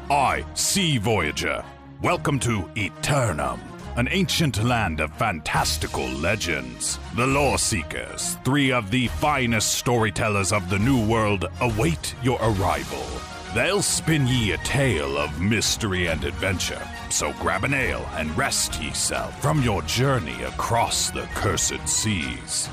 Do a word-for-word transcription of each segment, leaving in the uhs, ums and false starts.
I, Sea Voyager. Welcome to Eternum, an ancient land of fantastical legends. The Lore Seekers, three of the finest storytellers of the New World, await your arrival. They'll spin ye a tale of mystery and adventure, so grab an ale and rest ye self from your journey across the cursed seas.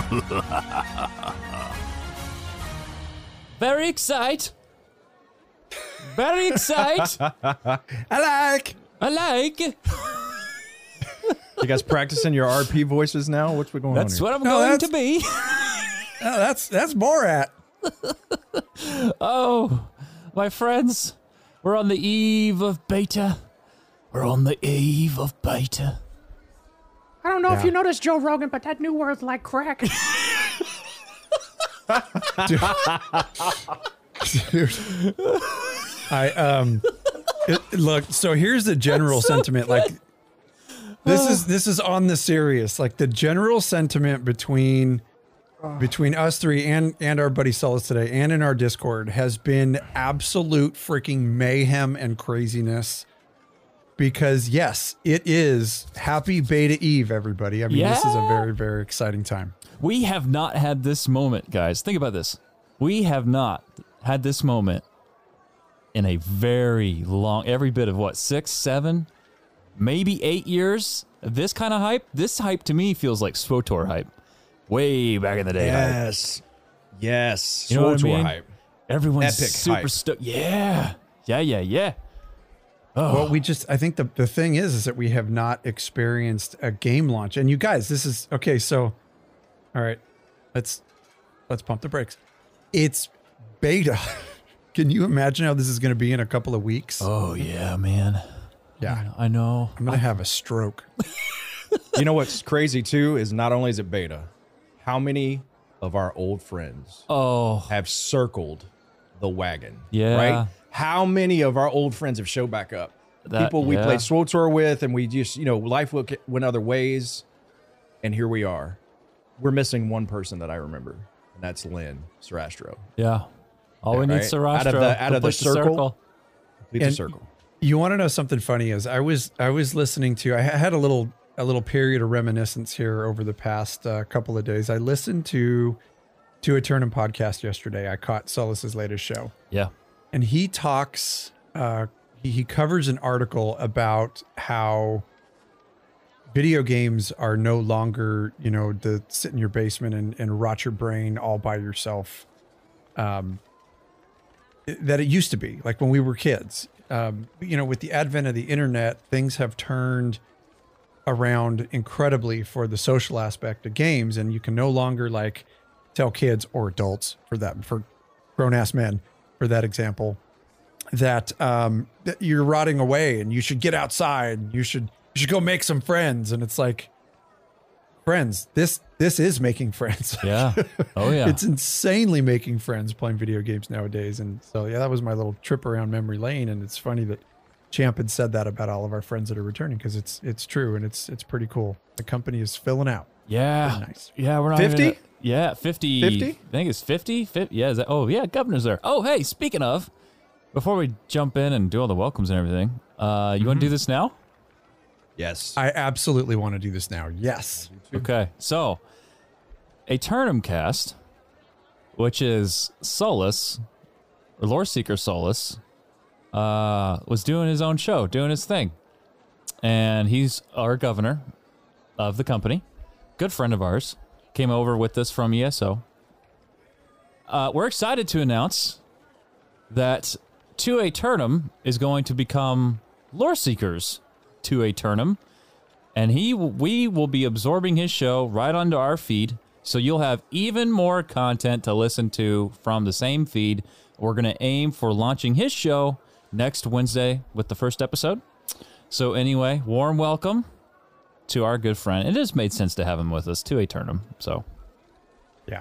Very excited. Very excited. I like. I like. You guys practicing your R P voices now? What's going That's on here? what I'm No, going that's- to be. Oh, that's that's Borat. Oh, my friends, we're on the eve of beta. We're on the eve of beta. I don't know Yeah. if you noticed, Joe Rogan, but that new word's like crack. Dude. I um it, look, so here's the general sentiment. Like this is this is on the serious. Like the general sentiment between between us three and and our buddy Solus today and in our Discord has been absolute freaking mayhem and craziness. Because yes, it is happy Beta Eve, everybody. I mean, this is a Yeah. very, very exciting time. We have not had this moment, guys. Think about this. We have not had this moment in a very long, every bit of what, six, seven, maybe eight years? This kind of hype? This hype to me feels like SWTOR hype. Way back in the day. hype. Yes. Yes. You know what I SWTOR mean? hype. Everyone's Epic super hype. stoked. Yeah. Yeah, yeah, yeah. Oh. Well, we just, I think the, the thing is, is that we have not experienced a game launch. And you guys, this is, okay, so, all right, let's, let's pump the brakes. It's beta. Can you imagine how this is going to be in a couple of weeks? Oh, yeah, man. Yeah. I know. I'm going to have a stroke. You know what's crazy too is not only is it beta, how many of our old friends Oh, have circled the wagon? Yeah. Right? How many of our old friends have showed back up? That- People we yeah. played SWTOR with, and we just, you know, life went went other ways, and here we are. We're missing one person that I remember, and that's Lynn Sarastro. yeah. All we need is Right? Sarastro. Out of the- out of the complete circle. Complete the And- circle. You want to know something funny is I was, I was listening to, I had a little, a little period of reminiscence here over the past uh, couple of days. I listened to, to Eternum podcast yesterday. I caught Solus's latest show. Yeah. And he talks, uh, he, he covers an article about how video games are no longer, you know, the sit in your basement and, and rot your brain all by yourself. Um, it- that it used to be like when we were kids. Um, you know, with the advent of the internet, things have turned around incredibly for the social aspect of games, and you can no longer like tell kids or adults for that, for grown ass men, for that example, that um that you're rotting away and you should get outside. You should you should go make some friends. And it's like, friends, this this is making friends. Yeah. Oh, yeah. It's insanely making friends playing video games nowadays. And so yeah, that was my little trip around memory lane. And it's funny that Champ had said that about all of our friends that are returning, because it's it's true and it's it's pretty cool. The company is filling out. Yeah. Pretty nice. Yeah, we're not fifty? even- yeah, fifty. fifty? I think it's fifty. fifty yeah, is that, oh, yeah, Governor's there. Oh, hey, speaking of, before we jump in and do all the welcomes and everything, uh, you want to do this now? Yes. I absolutely want to do this now. Yes. Okay, so a Turnham cast, which is Solus, or Lore Seeker Solus, uh, was doing his own show, doing his thing. And he's our governor of the company, good friend of ours, came over with us from E S O. Uh, we're excited to announce that To A Turnham is going to become Lore Seekers To A Turnham. And he, we will be absorbing his show right onto our feed, so you'll have even more content to listen to from the same feed. We're going to aim for launching his show next Wednesday with the first episode. So anyway, warm welcome to our good friend. It just made sense to have him with us, To A Turnham. So Yeah.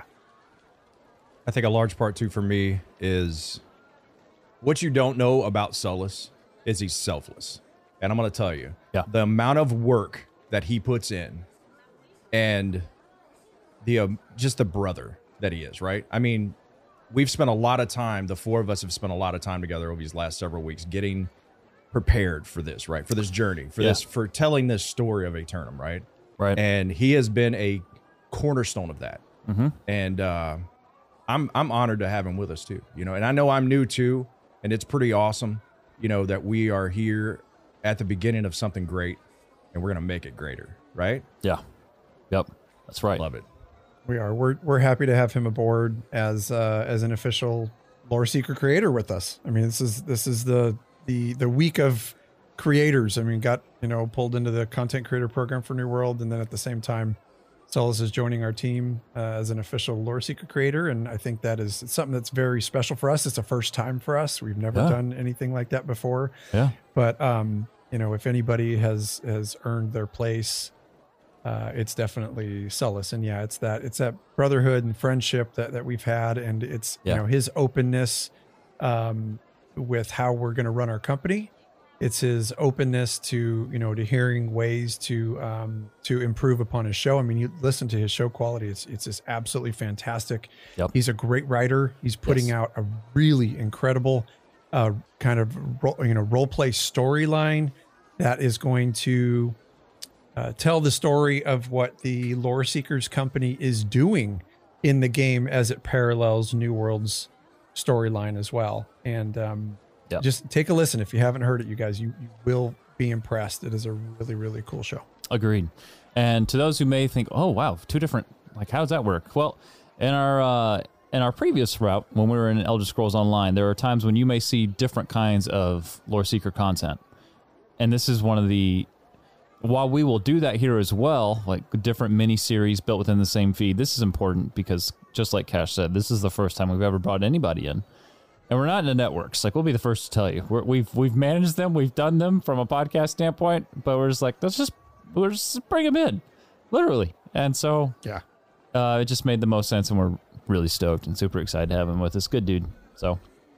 I think a large part too for me is what you don't know about Solus is he's selfless. And I'm going to tell you, Yeah. the amount of work that he puts in and the um, just the brother that he is, right? I mean, we've spent a lot of time, the four of us have spent a lot of time together over these last several weeks getting prepared for this, right? For this journey, for Yeah. this, for telling this story of Aeternum, right? Right. And he has been a cornerstone of that. Mm-hmm. And uh, I'm I'm honored to have him with us too, you know. And I know I'm new too, and it's pretty awesome, you know, that we are here at the beginning of something great, and we're gonna make it greater, right? Yeah. Yep. That's right. Love it. We are. We're we're happy to have him aboard as uh, as an official Lore Seeker creator with us. I mean, this is this is the the the week of creators. I mean, got you know pulled into the content creator program for New World, and then at the same time, Solus is joining our team uh, as an official Lore Seeker creator, and I think that is something that's very special for us. It's a first time for us. We've never Yeah. done anything like that before. Yeah. But um, you know, if anybody has has earned their place, uh, it's definitely Solus. And yeah, it's that it's that brotherhood and friendship that that we've had, and it's Yeah. you know his openness um, with how we're going to run our company. It's his openness to you know to hearing ways to um, to improve upon his show. I mean, you listen to his show quality; it's it's just absolutely fantastic. Yep. He's a great writer. He's putting Yes. out a really incredible uh, kind of ro- you know role play storyline that is going to uh, tell the story of what the Lore Seekers company is doing in the game as it parallels New World's storyline as well. And um, Yep. just take a listen if you haven't heard it, you guys. You, you will be impressed. It is a really really cool show. Agreed. And to those who may think, oh wow, two different, like how does that work? Well, in our uh, in our previous route, when we were in Elder Scrolls Online, there are times when you may see different kinds of Lore Seeker content, and this is one of the. While we will do that here as well, like different mini series built within the same feed, this is important because, just like Cash said, this is the first time we've ever brought anybody in. And we're not in the networks. Like, we'll be the first to tell you. We're, we've we've managed them. We've done them from a podcast standpoint. But we're just like, let's just, we're just bring them in. Literally. And so Yeah. uh, it just made the most sense. And we're really stoked and super excited to have him with us. Good dude. So.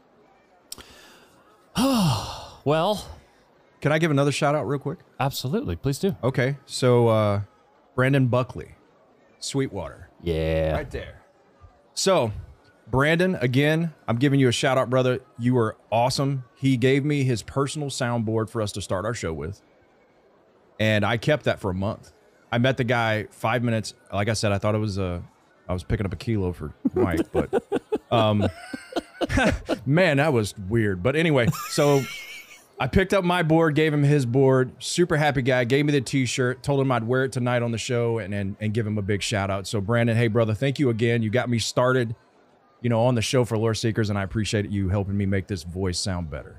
Well. Can I give another shout out real quick? Absolutely. Please do. Okay, so uh, Brandon Buckley, Sweetwater. Yeah. Right there. So, Brandon, again, I'm giving you a shout out, brother. You were awesome. He gave me his personal soundboard for us to start our show with. And I kept that for a month. I met the guy five minutes. Like I said, I thought it was a, I was picking up a kilo for Mike, but um, man, that was weird. But anyway, so I picked up my board, gave him his board. Super happy guy. Gave me the t-shirt. Told him I'd wear it tonight on the show and and, and give him a big shout out. So Brandon, hey brother, thank you again. You got me started, you know, on the show for Lore Seekers, and I appreciate you helping me make this voice sound better.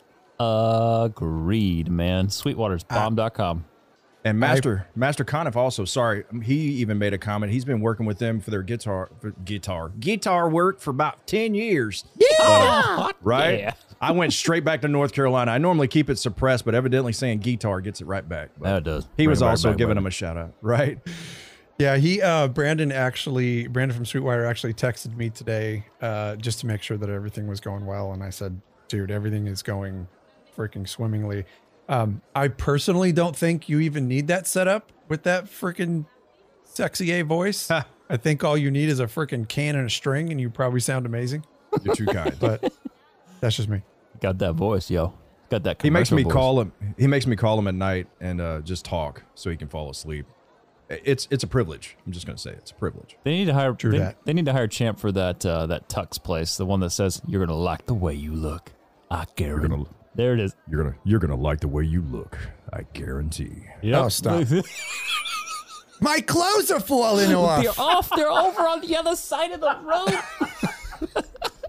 Agreed, man. Sweetwater's bomb dot com. And Master I, Master Conniff also, sorry, he even made a comment. He's been working with them for their guitar for guitar guitar work for about ten years. Yeah, uh, right. Yeah. I went straight back to North Carolina. I normally keep it suppressed, but evidently saying guitar gets it right back. But Yeah, it does. He Right, was right, also right, giving right. him a shout out, right? Yeah, he uh Brandon actually Brandon from Sweetwater actually texted me today uh just to make sure that everything was going well, and I said, dude, everything is going freaking swimmingly. Um I personally don't think you even need that setup with that freaking sexy A voice. I think all you need is a freaking can and a string and you probably sound amazing. You're too kind. But that's just me. Got that voice, yo. Got that. He makes commercial me voice. call him. He makes me call him at night and uh, just talk so he can fall asleep. It's it's a privilege. I'm just gonna say it. It's a privilege. They need to hire. True They, that. they need to hire Champ for that. Uh, that Tux place, the one that says you're gonna like the way you look. I guarantee. gonna- There it is. You're gonna you're gonna like the way you look. I guarantee. Yep. Oh, stop. My clothes are falling off. They're off. They're over on the other side of the road.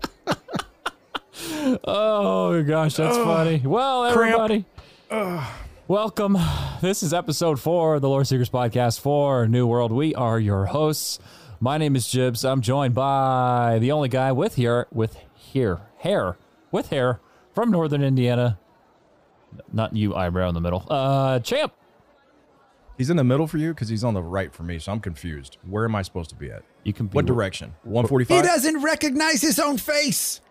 Oh gosh, that's funny. Well, everybody, welcome. This is episode four of the Lore Seekers podcast for New World. We are your hosts. My name is Jibs. I'm joined by the only guy with here with here hair with hair from Northern Indiana. Not you, eyebrow in the middle. Uh, Champ. He's in the middle for you because he's on the right for me, so I'm confused. Where am I supposed to be at? You can be What direction? one He forty-five? doesn't recognize his own face.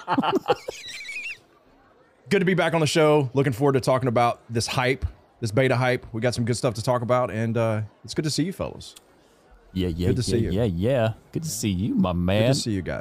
Good to be back on the show. Looking forward to talking about this hype, this beta hype. We got some good stuff to talk about, and uh, it's good to see you fellas. Yeah, yeah, Good to yeah, see you. yeah, yeah. Good to see you, my Good man. to see you guys.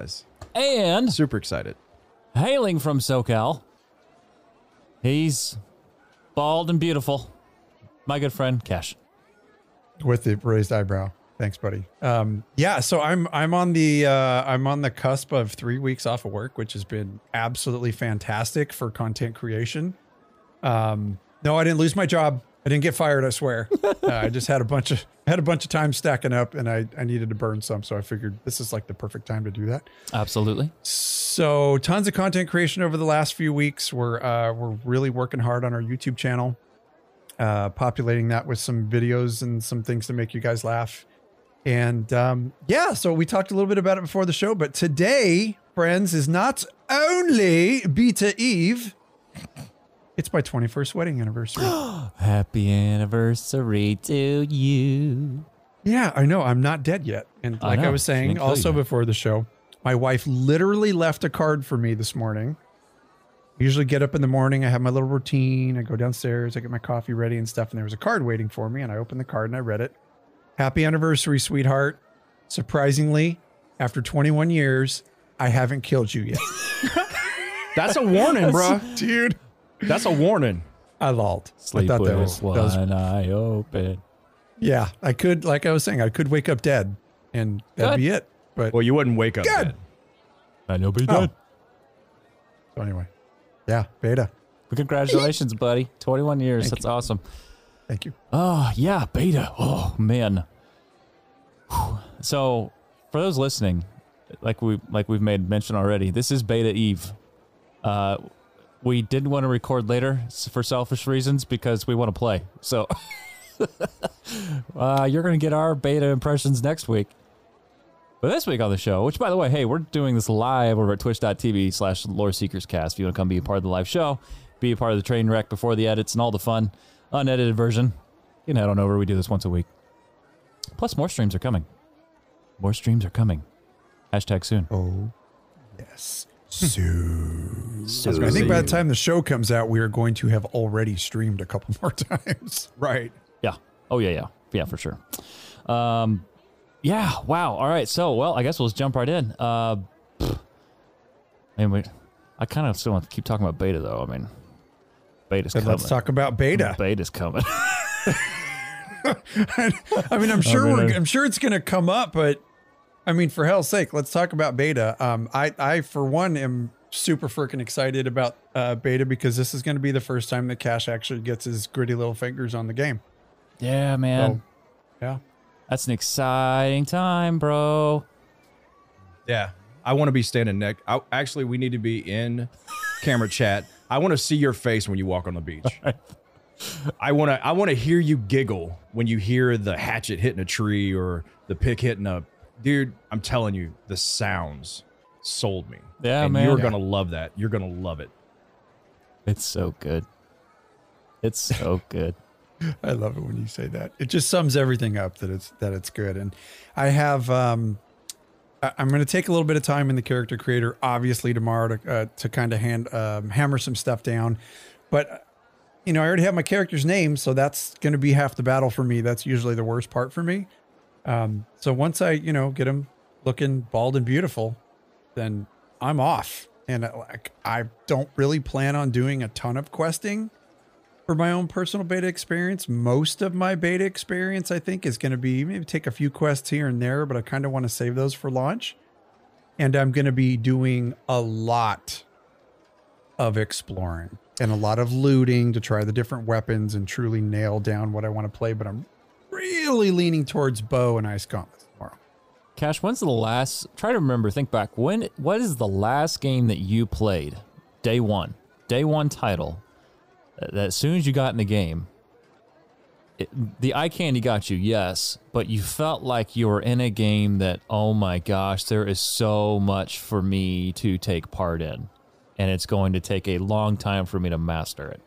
And Super excited. hailing from SoCal, he's bald and beautiful. My good friend, Cash. With the raised eyebrow. Thanks, buddy. Um, yeah, so I'm I'm on the uh, I'm on the cusp of three weeks off of work, which has been absolutely fantastic for content creation. Um, no, I didn't lose my job. I didn't get fired, I swear. uh, I just had a bunch of had a bunch of time stacking up, and I I needed to burn some, so I figured this is like the perfect time to do that. Absolutely. So tons of content creation over the last few weeks. We're uh, we're really working hard on our YouTube channel, uh, populating that with some videos and some things to make you guys laugh. And um, yeah, so we talked a little bit about it before the show, but today, friends, is not only Beta Eve, it's my twenty-first wedding anniversary. Happy anniversary to you. Yeah, I know. I'm not dead yet. And I like I, know. was She saying didn't kill also you. before the show, my wife literally left a card for me this morning. I usually get up in the morning, I have my little routine, I go downstairs, I get my coffee ready and stuff, and there was a card waiting for me, and I opened the card and I read it. Happy anniversary, sweetheart. Surprisingly, after twenty-one years, I haven't killed you yet. That's a warning, bro. Dude. That's a warning. I lolled. Sleep I thought with that was, that one was eye open. yeah, I could, like I was saying, I could wake up dead and that'd Good. be it. But Well, you wouldn't wake up Good. dead. I know, be Oh. dead. so anyway, yeah, beta. But congratulations, buddy. twenty-one years. Thank That's awesome. Thank you. Oh, yeah, beta. Oh, man. Whew. So, for those listening, like we like we've made mention already, this is Beta Eve. Uh, we didn't want to record later s- for selfish reasons because we want to play. So, uh, you're going to get our beta impressions next week. But this week on the show, which by the way, hey, we're doing this live over at twitch.tv slash Lore Seekers Cast. If you want to come be a part of the live show, be a part of the train wreck before the edits and all the fun, unedited version, you can head on over. We do this once a week. Plus, more streams are coming. More streams are coming. Hashtag soon. Oh, yes. Soon. Soon. I think by the time the show comes out, we are going to have already streamed a couple more times. Right. Yeah. Oh, yeah, yeah. Yeah, for sure. Um, yeah, wow. All right. So, well, I guess we'll just jump right in. Uh, pfft. I mean, we, I kind of still want to keep talking about beta, though. I mean, beta's And coming. let's talk about beta. Beta's coming. I mean, I'm sure I mean, we're, I- I'm sure it's going to come up, but I mean, for hell's sake, let's talk about beta. Um, I, I for one am super freaking excited about uh, beta because this is going to be the first time that Cash actually gets his gritty little fingers on the game. Yeah, man. So, yeah. That's an exciting time, bro. Yeah. I want to be standing next. I, actually, we need to be in camera chat. I want to see your face when you walk on the beach. I want to I want to hear you giggle when you hear the hatchet hitting a tree or the pick hitting a dude. I'm telling you, the sounds sold me. Yeah, and man. You're Yeah. gonna love that. You're gonna love it. It's so good. It's so good. I love it when you say that. It just sums everything up that it's that it's good. And I have um I- I'm going to take a little bit of time in the character creator, obviously tomorrow to uh, to kind of hand um, hammer some stuff down. But you know, I already have my character's name, so that's going to be half the battle for me. That's usually the worst part for me. Um, so once I you know get him looking bald and beautiful, then I'm off. And uh, like I don't really plan on doing a ton of questing for my own personal beta experience. Most of my beta experience, I think, is going to be maybe take a few quests here and there, but I kind of want to save those for launch. And I'm going to be doing a lot of exploring and a lot of looting to try the different weapons and truly nail down what I want to play. But I'm really leaning towards bow and ice gauntlets tomorrow. Cash, when's the last, try to remember, think back, when, what is the last game that you played? Day one. Day one title. That as soon as you got in the game, it, the eye candy got you, yes, but you felt like you were in a game that, oh my gosh, there is so much for me to take part in, and it's going to take a long time for me to master it.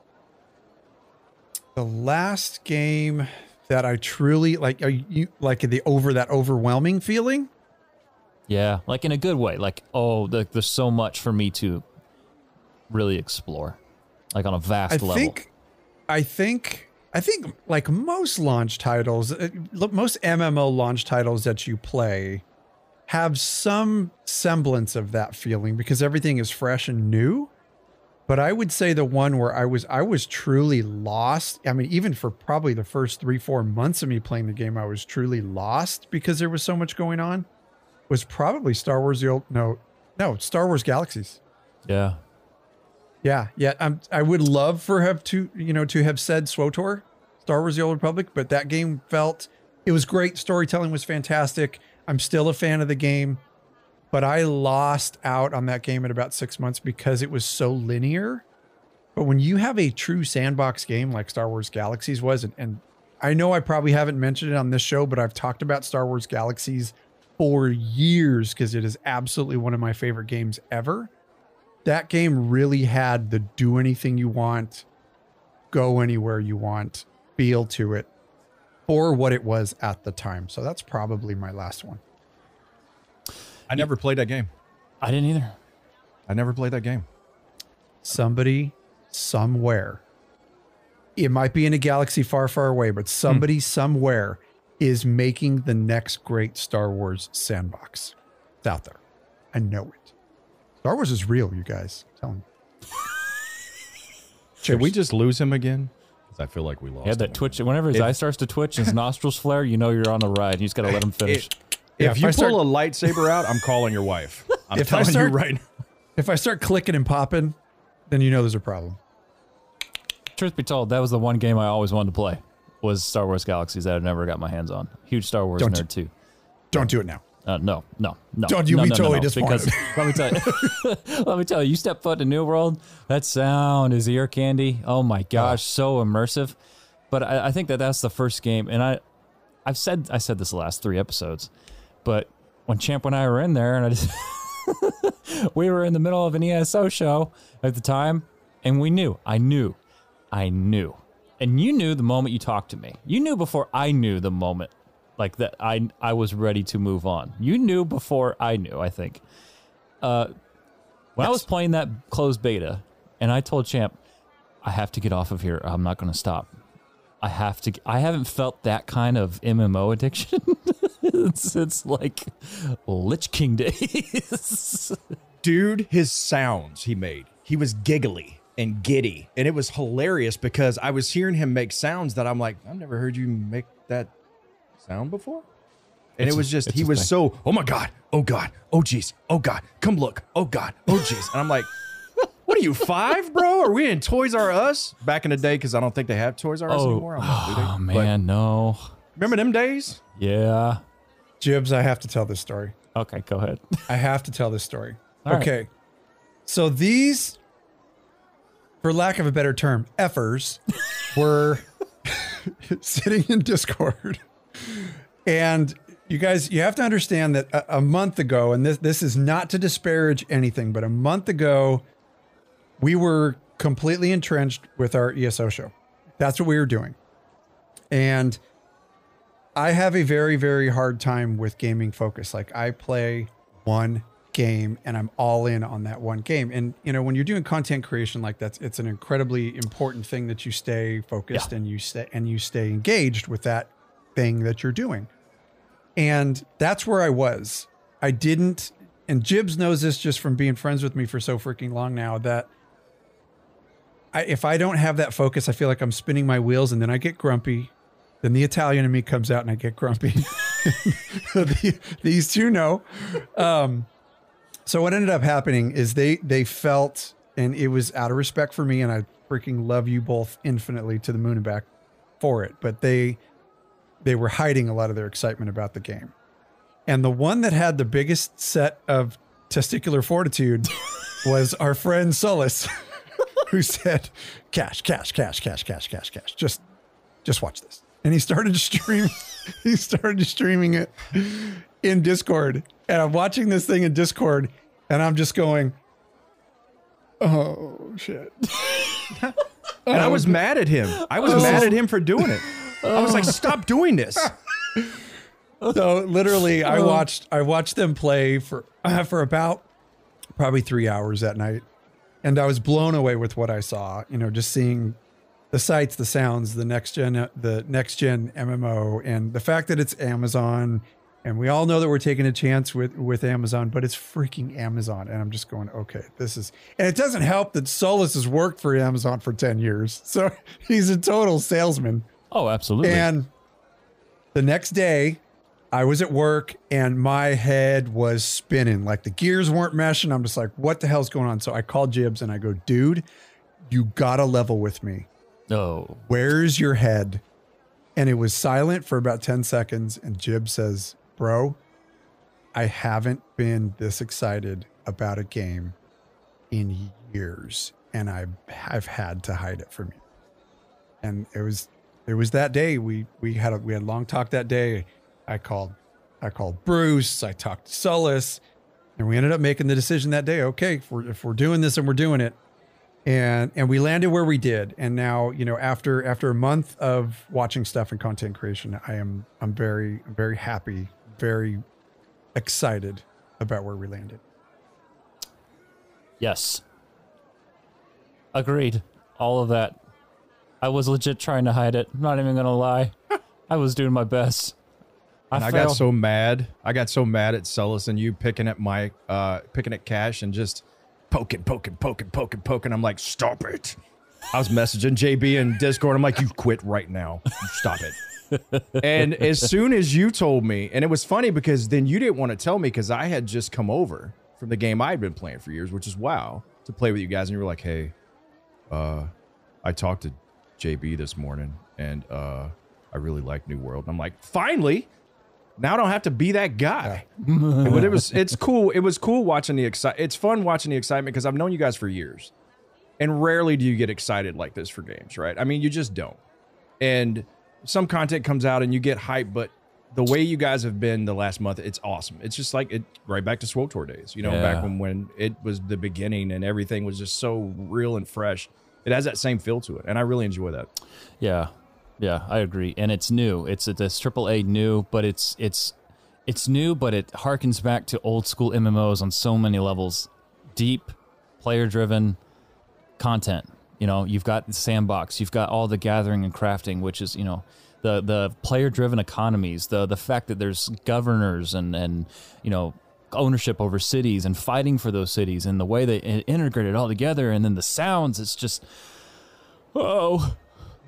The last game that I truly like, are you like the over that overwhelming feeling? Yeah, like in a good way. Like, oh, the, there's so much for me to really explore, like on a vast I level. think, I think, I think like most launch titles, uh, look, most M M O launch titles that you play, have some semblance of that feeling because everything is fresh and new. But I would say the one where I was I was truly lost. I mean, even for probably the first three, four months of me playing the game, I was truly lost because there was so much going on. Was probably Star Wars the old no, no, Star Wars Galaxies. Yeah. Yeah, yeah. I'm, I would love for have to, you know, to have said SWTOR, Star Wars the Old Republic, but that game felt, it was great. Storytelling was fantastic. I'm still a fan of the game, but I lost out on that game in about six months because it was so linear. But when you have a true sandbox game like Star Wars Galaxies was, and, and I know I probably haven't mentioned it on this show, but I've talked about Star Wars Galaxies for years because it is absolutely one of my favorite games ever. That game really had the do anything you want, go anywhere you want, feel to it for what it was at the time. So that's probably my last one. I never played that game. I didn't either. I never played that game. Somebody somewhere, it might be in a galaxy far, far away, but somebody hmm. somewhere is making the next great Star Wars sandbox. It's out there. I know it. Star Wars is real, you guys. I'm telling you. Should we just lose him again? Because I feel like we lost Yeah, him that twitch. again. Whenever his If- eye starts to twitch and his nostrils flare, you know you're on the ride. You just got to let him finish. If, Yeah, if if you I pull start- a lightsaber out, I'm calling your wife. I'm If I telling start- you right now. If I start clicking and popping, then you know there's a problem. Truth be told, that was the one game I always wanted to play. Was Star Wars Galaxies that I never got my hands on. Huge Star Wars Don't nerd too. Don't do it now. Uh, no, no, no. Don't you no, be no, totally no, no, disappointed. Because let me tell you, let me tell you, you step foot in New World, that sound is ear candy. Oh my gosh, so immersive. But I, I think that that's the first game, and I, I've said I said this the last three episodes, but when Champ and I were in there, and I just, we were in the middle of an E S O show at the time, and we knew, I knew, I knew, and you knew the moment you talked to me. You knew before I knew the moment. Like that, I I was ready to move on. You knew before I knew, I think. Uh, when Yes. I was playing that closed beta, and I told Champ, I have to get off of here. I'm not going to stop. I have to. I haven't felt that kind of M M O addiction since like Lich King days. Dude, his sounds he made, he was giggly and giddy. And it was hilarious because I was hearing him make sounds that I'm like, I've never heard you make that sound before. And It's it a- was just, it's he a was thing. so, oh my God, oh God, oh geez, oh God, come look, oh God, oh geez. And I'm like, what are you, five, bro? Are we in Toys R Us? Back in the day, because I don't think they have Toys R Us Oh, anymore. I don't know, do they? oh But man, no. remember them days? Yeah. Jibs, I have to tell this story. Okay, go ahead. I have to tell this story. All right. Okay. So these, for lack of a better term, effers were sitting in Discord. And you guys, you have to understand that a, a month ago, and this this is not to disparage anything, but a month ago, we were completely entrenched with our E S O show. That's what we were doing. And I have a very, very hard time with gaming focus. Like I play one game and I'm all in on that one game. And you know, when you're doing content creation like that, it's an incredibly important thing that you stay focused Yeah. and you stay and you stay engaged with that thing that you're doing. And that's where I was. I didn't, and Jibs knows this just from being friends with me for so freaking long now, that I, if I don't have that focus, I feel like I'm spinning my wheels and then I get grumpy. Then the Italian in me comes out and I get grumpy. the, these two know. Um, so what ended up happening is they they felt, and it was out of respect for me, and I freaking love you both infinitely to the moon and back for it, but they they were hiding a lot of their excitement about the game. And the one that had the biggest set of testicular fortitude was our friend Solus, who said, cash, cash, cash, cash, cash, cash, cash. Just just watch this. And he started streaming, he started streaming it in Discord. And I'm watching this thing in Discord and I'm just going, oh shit. And I was mad at him. I was mad at him for doing it. I was like, stop doing this. So literally I watched, I watched them play for, uh, for about probably three hours that night. And I was blown away with what I saw, you know, just seeing the sights, the sounds, the next gen, the next gen M M O, and the fact that it's Amazon And we all know that we're taking a chance with, with Amazon, but it's freaking Amazon. And I'm just going, okay, this is, and it doesn't help that Solus has worked for Amazon for ten years. So he's a total salesman. Oh, absolutely. And the next day I was at work and my head was spinning, like the gears weren't meshing. I'm just like, what the hell's going on? So I called Jibs and I go, dude, you gotta level with me. Oh, Where's your head? And it was silent for about ten seconds. And Jib says, bro, I haven't been this excited about a game in years. And I've, I've had to hide it from you. And it was, it was that day we, we had a, we had a long talk that day. I called, I called Bruce, I talked to Solus, and we ended up making the decision that day. Okay, if we're, if we're doing this and we're doing it. And, and we landed where we did. And now, you know, after, after a month of watching stuff and content creation, I am, I'm very, very happy, very excited about where we landed. yes. Agreed. All of that. I was legit trying to hide it. I'm not even going to lie. I was doing my best. I, And I got so mad. I got so mad at Solus and you picking at my, uh, picking at Cash and just poking, poking, poking, poking, poking. I'm like, stop it. I was messaging J B in Discord. I'm like, you quit right now. Stop it. And as soon as you told me, and it was funny because then you didn't want to tell me because I had just come over from the game I'd been playing for years, which is WoW, to play with you guys. And you were like, hey, uh, I talked to J B this morning and uh, I really like New World. And I'm like, finally. Now I don't have to be that guy. But it was, it's cool. It was cool watching the excite. It's fun watching the excitement because I've known you guys for years. And rarely do you get excited like this for games, right? I mean, you just don't. And some content comes out and you get hyped, but the way you guys have been the last month, it's awesome. It's just like it right back to SWTOR days, you know, Yeah. back when, when it was the beginning and everything was just so real and fresh. It has that same feel to it. And I really enjoy that. Yeah, yeah, I agree. And it's new. It's this triple A new, but it's it's it's new, but it harkens back to old school M M Os on so many levels. Deep, player driven content. You know, you've got the sandbox, you've got all the gathering and crafting, which is, you know, the the player driven economies, the the fact that there's governors and and you know, ownership over cities and fighting for those cities and the way they integrate it all together, and then the sounds, it's just oh,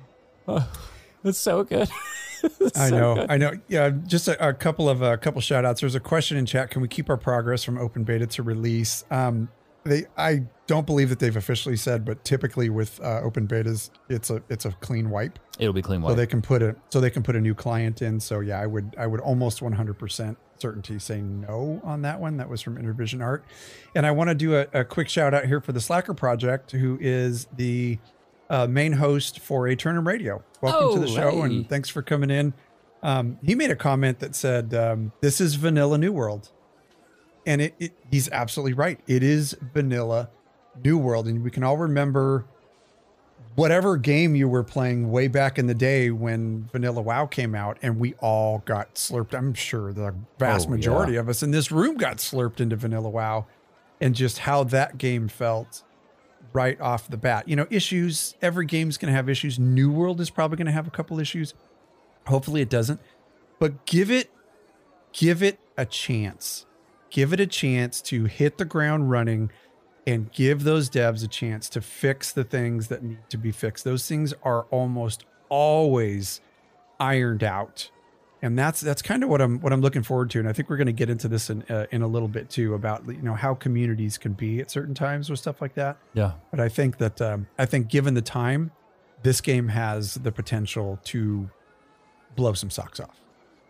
oh it's so good. It's I so know, good. I know. Yeah, just a, a couple of a uh, couple shout outs. There's a question in chat. Can we keep our progress from open beta to release? Um, they, I don't believe that they've officially said, but typically with uh, open betas, it's a it's a clean wipe. It'll be clean So white. they can put a so they can put a new client in. So yeah, I would I would almost one hundred percent certainty say no on that one. That was from Intervision Art. And I want to do a, a quick shout out here for the Slacker Project, who is the uh, main host for Aeternum Radio. Welcome to the Oh, show, hey. and thanks for coming in. Um, he made a comment that said, um, this is vanilla New World. And it, it he's absolutely right. It is vanilla New World. And we can all remember whatever game you were playing way back in the day when Vanilla WoW came out, and we all got slurped. I'm sure the vast Oh, majority yeah. of us in this room got slurped into Vanilla WoW, and just how that game felt right off the bat. You know, issues, every game's going to have issues. New World is probably going to have a couple issues. Hopefully it doesn't, but give it, give it a chance. Give it a chance to hit the ground running and give those devs a chance to fix the things that need to be fixed. Those things are almost always ironed out. And that's that's kind of what I'm what I'm looking forward to, and I think we're going to get into this in uh, in a little bit too, about, you know, how communities can be at certain times with stuff like that. Yeah. But I think that um, I think given the time, this game has the potential to blow some socks off.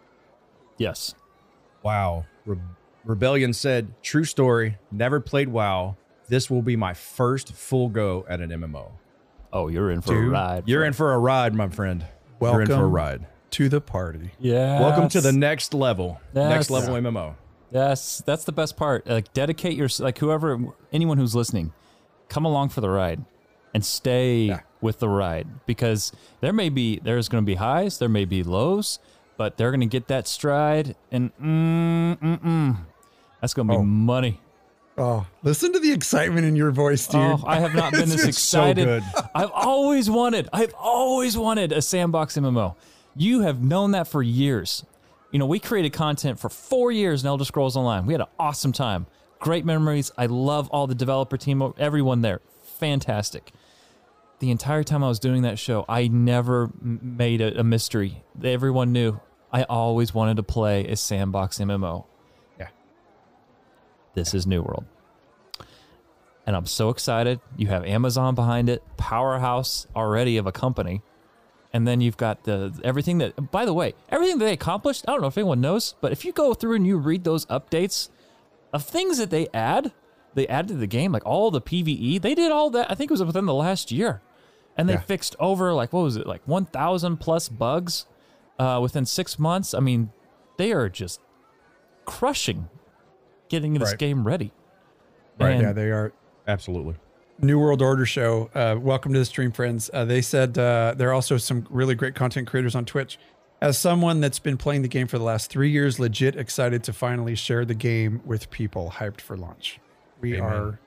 Yes. Wow. Re- Rebellion said, true story, never played WoW. This will be my first full go at an M M O. Oh, you're in for a Dude, ride. You're in for a ride, my friend. Welcome You're in for a ride. to the party. Yeah. Welcome to the next level. Next Yes. level M M O. Yes, that's the best part. Like, dedicate your like whoever, anyone who's listening, come along for the ride, and stay Yeah. with the ride, because there may be there's going to be highs, there may be lows, but they're going to get that stride, and mm, mm, mm, that's going to be Oh. money. Oh, listen to the excitement in your voice, dude. Oh, I have not been this It's so excited. good. I've always wanted, I've always wanted a sandbox M M O. You have known that for years. You know, we created content for four years in Elder Scrolls Online. We had an awesome time. Great memories. I love all the developer team, everyone there. Fantastic. The entire time I was doing that show, I never m- made a, a mystery. Everyone knew I always wanted to play a sandbox M M O. Yeah. This is New World. And I'm so excited. You have Amazon behind it, powerhouse already of a company. And then you've got the everything that, by the way, everything that they accomplished, I don't know if anyone knows, but if you go through and you read those updates of things that they add, they added to the game, like all the PvE, they did all that, I think it was within the last year. And they Yeah. fixed over, like, what was it, like one thousand plus bugs uh, within six months. I mean, they are just crushing getting this Right. game ready. Right. And Yeah, they are. Absolutely. New World Order show. Uh, welcome to the stream, friends. Uh, they said uh, there are also some really great content creators on Twitch. As someone that's been playing the game for the last three years, legit excited to finally share the game with people, hyped for launch. We Amen. are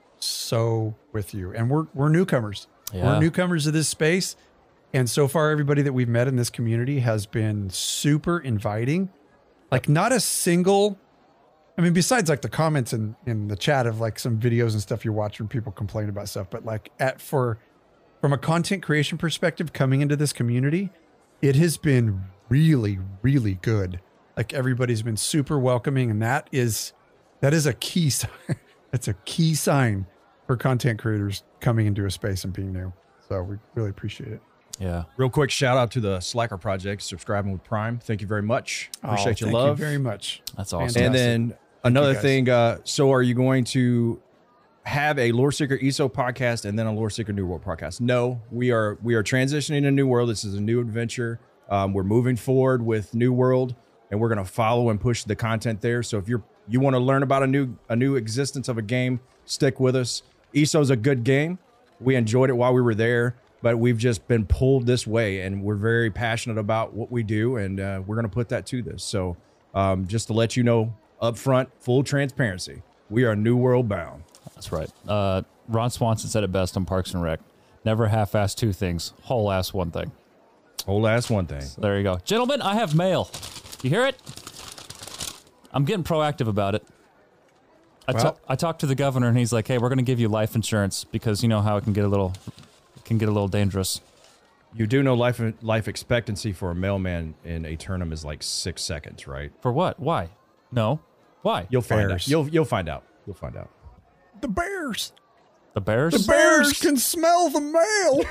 so with you, and we're we're newcomers. Yeah. We're newcomers to this space, and so far, everybody that we've met in this community has been super inviting. Like, not a single. I mean, besides like the comments in, in the chat of like some videos and stuff you watch when people complain about stuff, but like at for from a content creation perspective, coming into this community, it has been really, really good. Like, everybody's been super welcoming, and that is that is a key sign. That's a key sign for content creators coming into a space and being new. So we really appreciate it. yeah. Real quick shout out to the Slacker Project, subscribing with Prime. Thank you very much. Appreciate Oh, your thank love. you very much. That's awesome. Fantastic. And then another guys. thing, uh, so are you going to have a Lore Seeker E S O podcast and then a Lore Seeker New World podcast? No, we are we are transitioning to New World. This is a new adventure. Um, we're moving forward with New World, and we're going to follow and push the content there. So if you're you want to learn about a new a new existence of a game, stick with us. E S O is a good game. We enjoyed it while we were there, but we've just been pulled this way, and we're very passionate about what we do, and uh, we're going to put that to this. So um, just to let you know up front, full transparency, we are New World bound. That's right. Uh, Ron Swanson said it best on Parks and Rec. Never half-ass two things, whole-ass one thing. Whole ass one thing. There you go. Gentlemen, I have mail. You hear it? I'm getting proactive about it. I, Well- ta- I talked to the governor, and he's like, hey, we're going to give you life insurance because you know how it can get a little it can get a little dangerous. You do know life life expectancy for a mailman in a tournament is like six seconds, right? For what? Why? No. Why? You'll find Bears. out. You'll you'll find out. You'll find out. The bears. The Bears? Bears can smell the mail.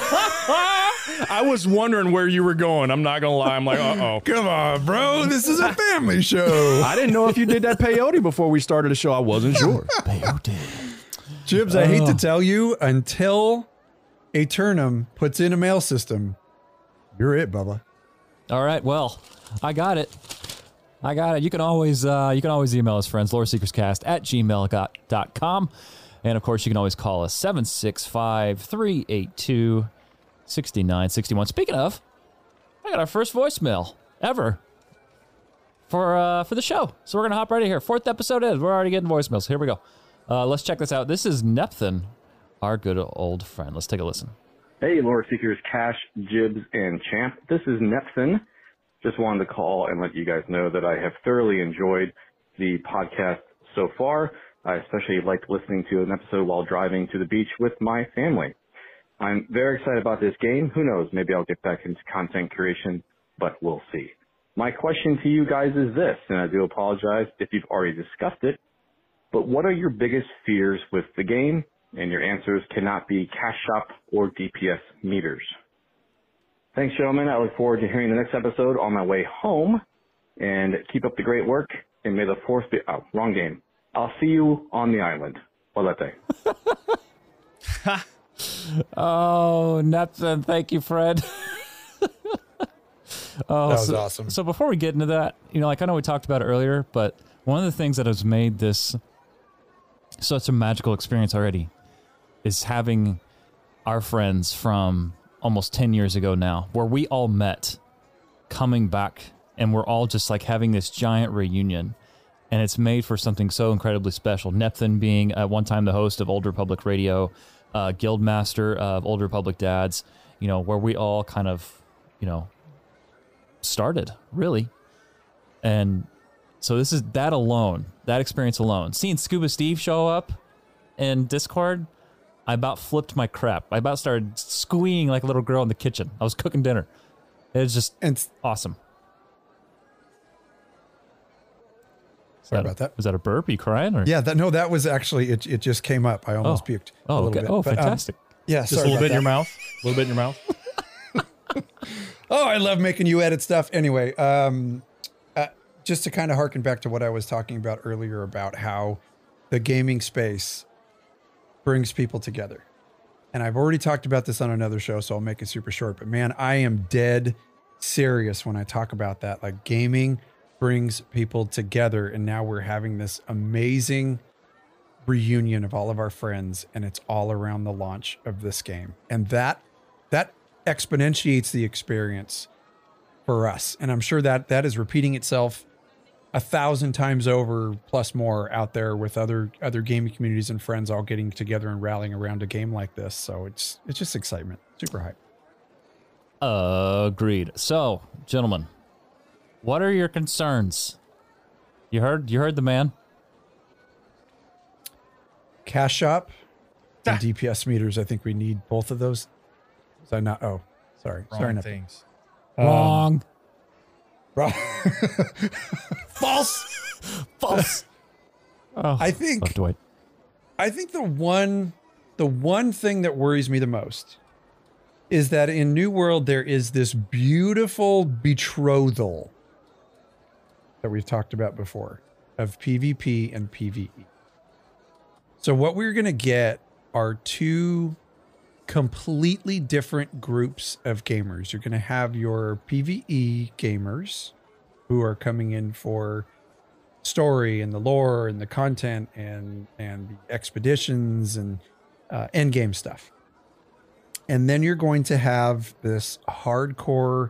I was wondering where you were going. I'm not gonna lie. I'm like, uh oh. Come on, bro. This is a family show. I didn't know if you did that peyote before we started the show. I wasn't sure. Jibs, I hate to tell you, until Aeternum puts in a mail system, you're it, Bubba. All right, well, I got it. I got it. You can always uh, you can always email us, friends, loreseekerscast at gmail dot com. And, of course, you can always call us seven six five, three eight two, six nine six one. Speaking of, I got our first voicemail ever for uh, for the show. So we're going to hop right in here. Fourth episode in. We're already getting voicemails. Here we go. Uh, let's check this out. This is Nepthan, our good old friend. Let's take a listen. Hey, Lore Seekers, Cash, Jibs, and Champ. This is Nepthan. Just wanted to call and let you guys know that I have thoroughly enjoyed the podcast so far. I especially liked listening to an episode while driving to the beach with my family. I'm very excited about this game. Who knows? Maybe I'll get back into content creation, but we'll see. My question to you guys is this, and I do apologize if you've already discussed it, but what are your biggest fears with the game? And your answers cannot be cash shop or D P S meters. Thanks, gentlemen. I look forward to hearing the next episode on my way home. And keep up the great work. And may the force be... Oh, wrong game. I'll see you on the island. Walete. Oh, Nepthan. Thank you, Fred. Oh, That was so, awesome. So before we get into that, you know, like I know we talked about it earlier, but one of the things that has made this such a magical experience already is having our friends from almost ten years ago now, where we all met, coming back, and we're all just like having this giant reunion. And it's made for something so incredibly special. Nepthan being at one time the host of Old Republic Radio, uh, Guildmaster of Old Republic Dads, you know, where we all kind of, you know, started, really. And so this is that alone, that experience alone. Seeing Scuba Steve show up in Discord, I about flipped my crap. I about started squeeing like a little girl in the kitchen. I was cooking dinner. It was just And awesome. sorry that, about that. Was that a burp? Are you crying? Or? Yeah, that no, that was actually it. It just came up. I almost Oh. puked. Oh, a little okay. bit. Oh, But, um, fantastic. yeah, Just sorry a little about bit in your that. mouth. A little bit in your mouth. Oh, I love making you edit stuff. Anyway, um, uh, just to kind of harken back to what I was talking about earlier about how the gaming space brings people together. And I've already talked about this on another show, so I'll make it super short. But man, I am dead serious when I talk about that. Like, gaming brings people together, and now we're having this amazing reunion of all of our friends, and it's all around the launch of this game. And that that exponentiates the experience for us. And I'm sure that that is repeating itself a thousand times over plus more out there with other other gaming communities and friends all getting together and rallying around a game like this. So it's it's just excitement. Super hype. Agreed. So, gentlemen, what are your concerns? You heard you heard the man. Cash shop and D P S meters. I think we need both of those. Was I not? Oh, sorry. Wrong sorry. Not, things. Um, Wrong. wrong. False. False. Oh, I think fuck Dwight. I think the one the one thing that worries me the most is that in New World there is this beautiful betrothal that we've talked about before of PvP and PvE. So what we're going to get are two completely different groups of gamers. You're going to have your PvE gamers who are coming in for story and the lore and the content and and the expeditions and uh, end game stuff. And then you're going to have this hardcore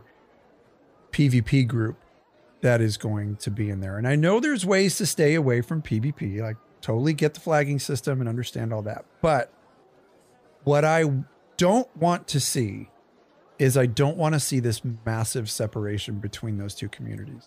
PvP group that is going to be in there. And I know there's ways to stay away from PvP. Like, totally get the flagging system and understand all that. But what I don't want to see is I don't want to see this massive separation between those two communities.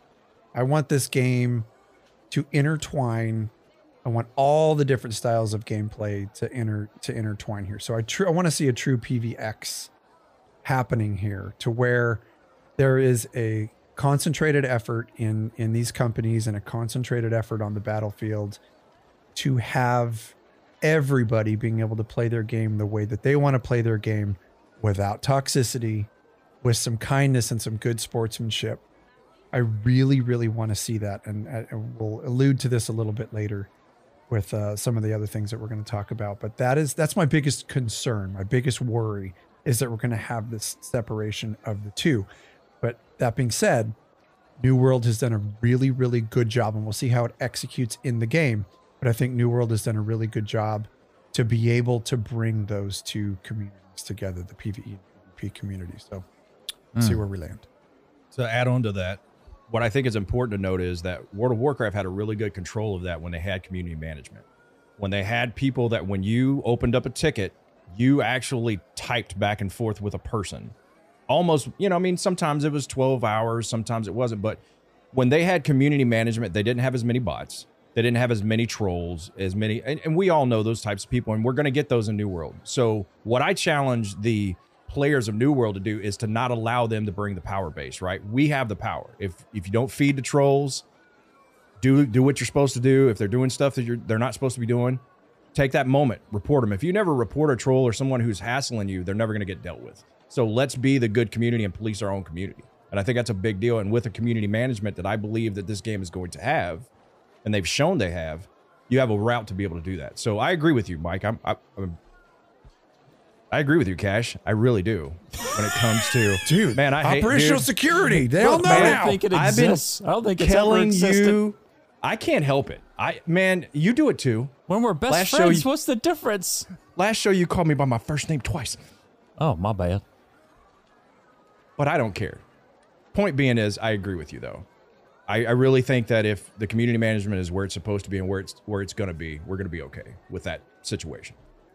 I want this game to intertwine. I want all the different styles of gameplay to inter to intertwine here. So I tr- I want to see a true P V X happening here, to where there is a concentrated effort in in these companies and a concentrated effort on the battlefield to have everybody being able to play their game the way that they want to play their game, without toxicity, with some kindness and some good sportsmanship. I really, really want to see that. And uh, we'll allude to this a little bit later with uh, some of the other things that we're going to talk about. But that is, that's my biggest concern. My biggest worry is that we're going to have this separation of the two. But that being said, New World has done a really, really good job, and we'll see how it executes in the game. But I think New World has done a really good job to be able to bring those two communities together, the PvE and PvP community. So we'll see where we land. To add on to that, what I think is important to note is that World of Warcraft had a really good control of that when they had community management. When they had people that when you opened up a ticket, you actually typed back and forth with a person. Almost, you know, I mean, sometimes it was twelve hours, sometimes it wasn't. But when they had community management, they didn't have as many bots. They didn't have as many trolls, as many. And, and we all know those types of people, and we're going to get those in New World. So what I challenge the players of New World to do is to not allow them to bring the power base, right? We have the power. If if you don't feed the trolls, do do what you're supposed to do. If they're doing stuff that you're they're not supposed to be doing, take that moment, report them. If you never report a troll or someone who's hassling you, they're never going to get dealt with. So let's be the good community and police our own community. And I think that's a big deal. And with the community management that I believe that this game is going to have, and they've shown they have, you have a route to be able to do that. So I agree with you, Mike. I'm, I, I'm I agree with you, Cash. I really do. When it comes to Dude, man, I hate, operational dude, security. They all Look, know I now. don't think it I've been exists. I don't think it's ever telling existed. you, I can't help it. I man, you do it too. When we're best Last show friends, you- what's the difference? Last show you called me by my first name twice, Oh, my bad. but I don't care. Point being is, I agree with you though. I, I really think that if the community management is where it's supposed to be and where it's where it's going to be, we're going to be okay with that situation.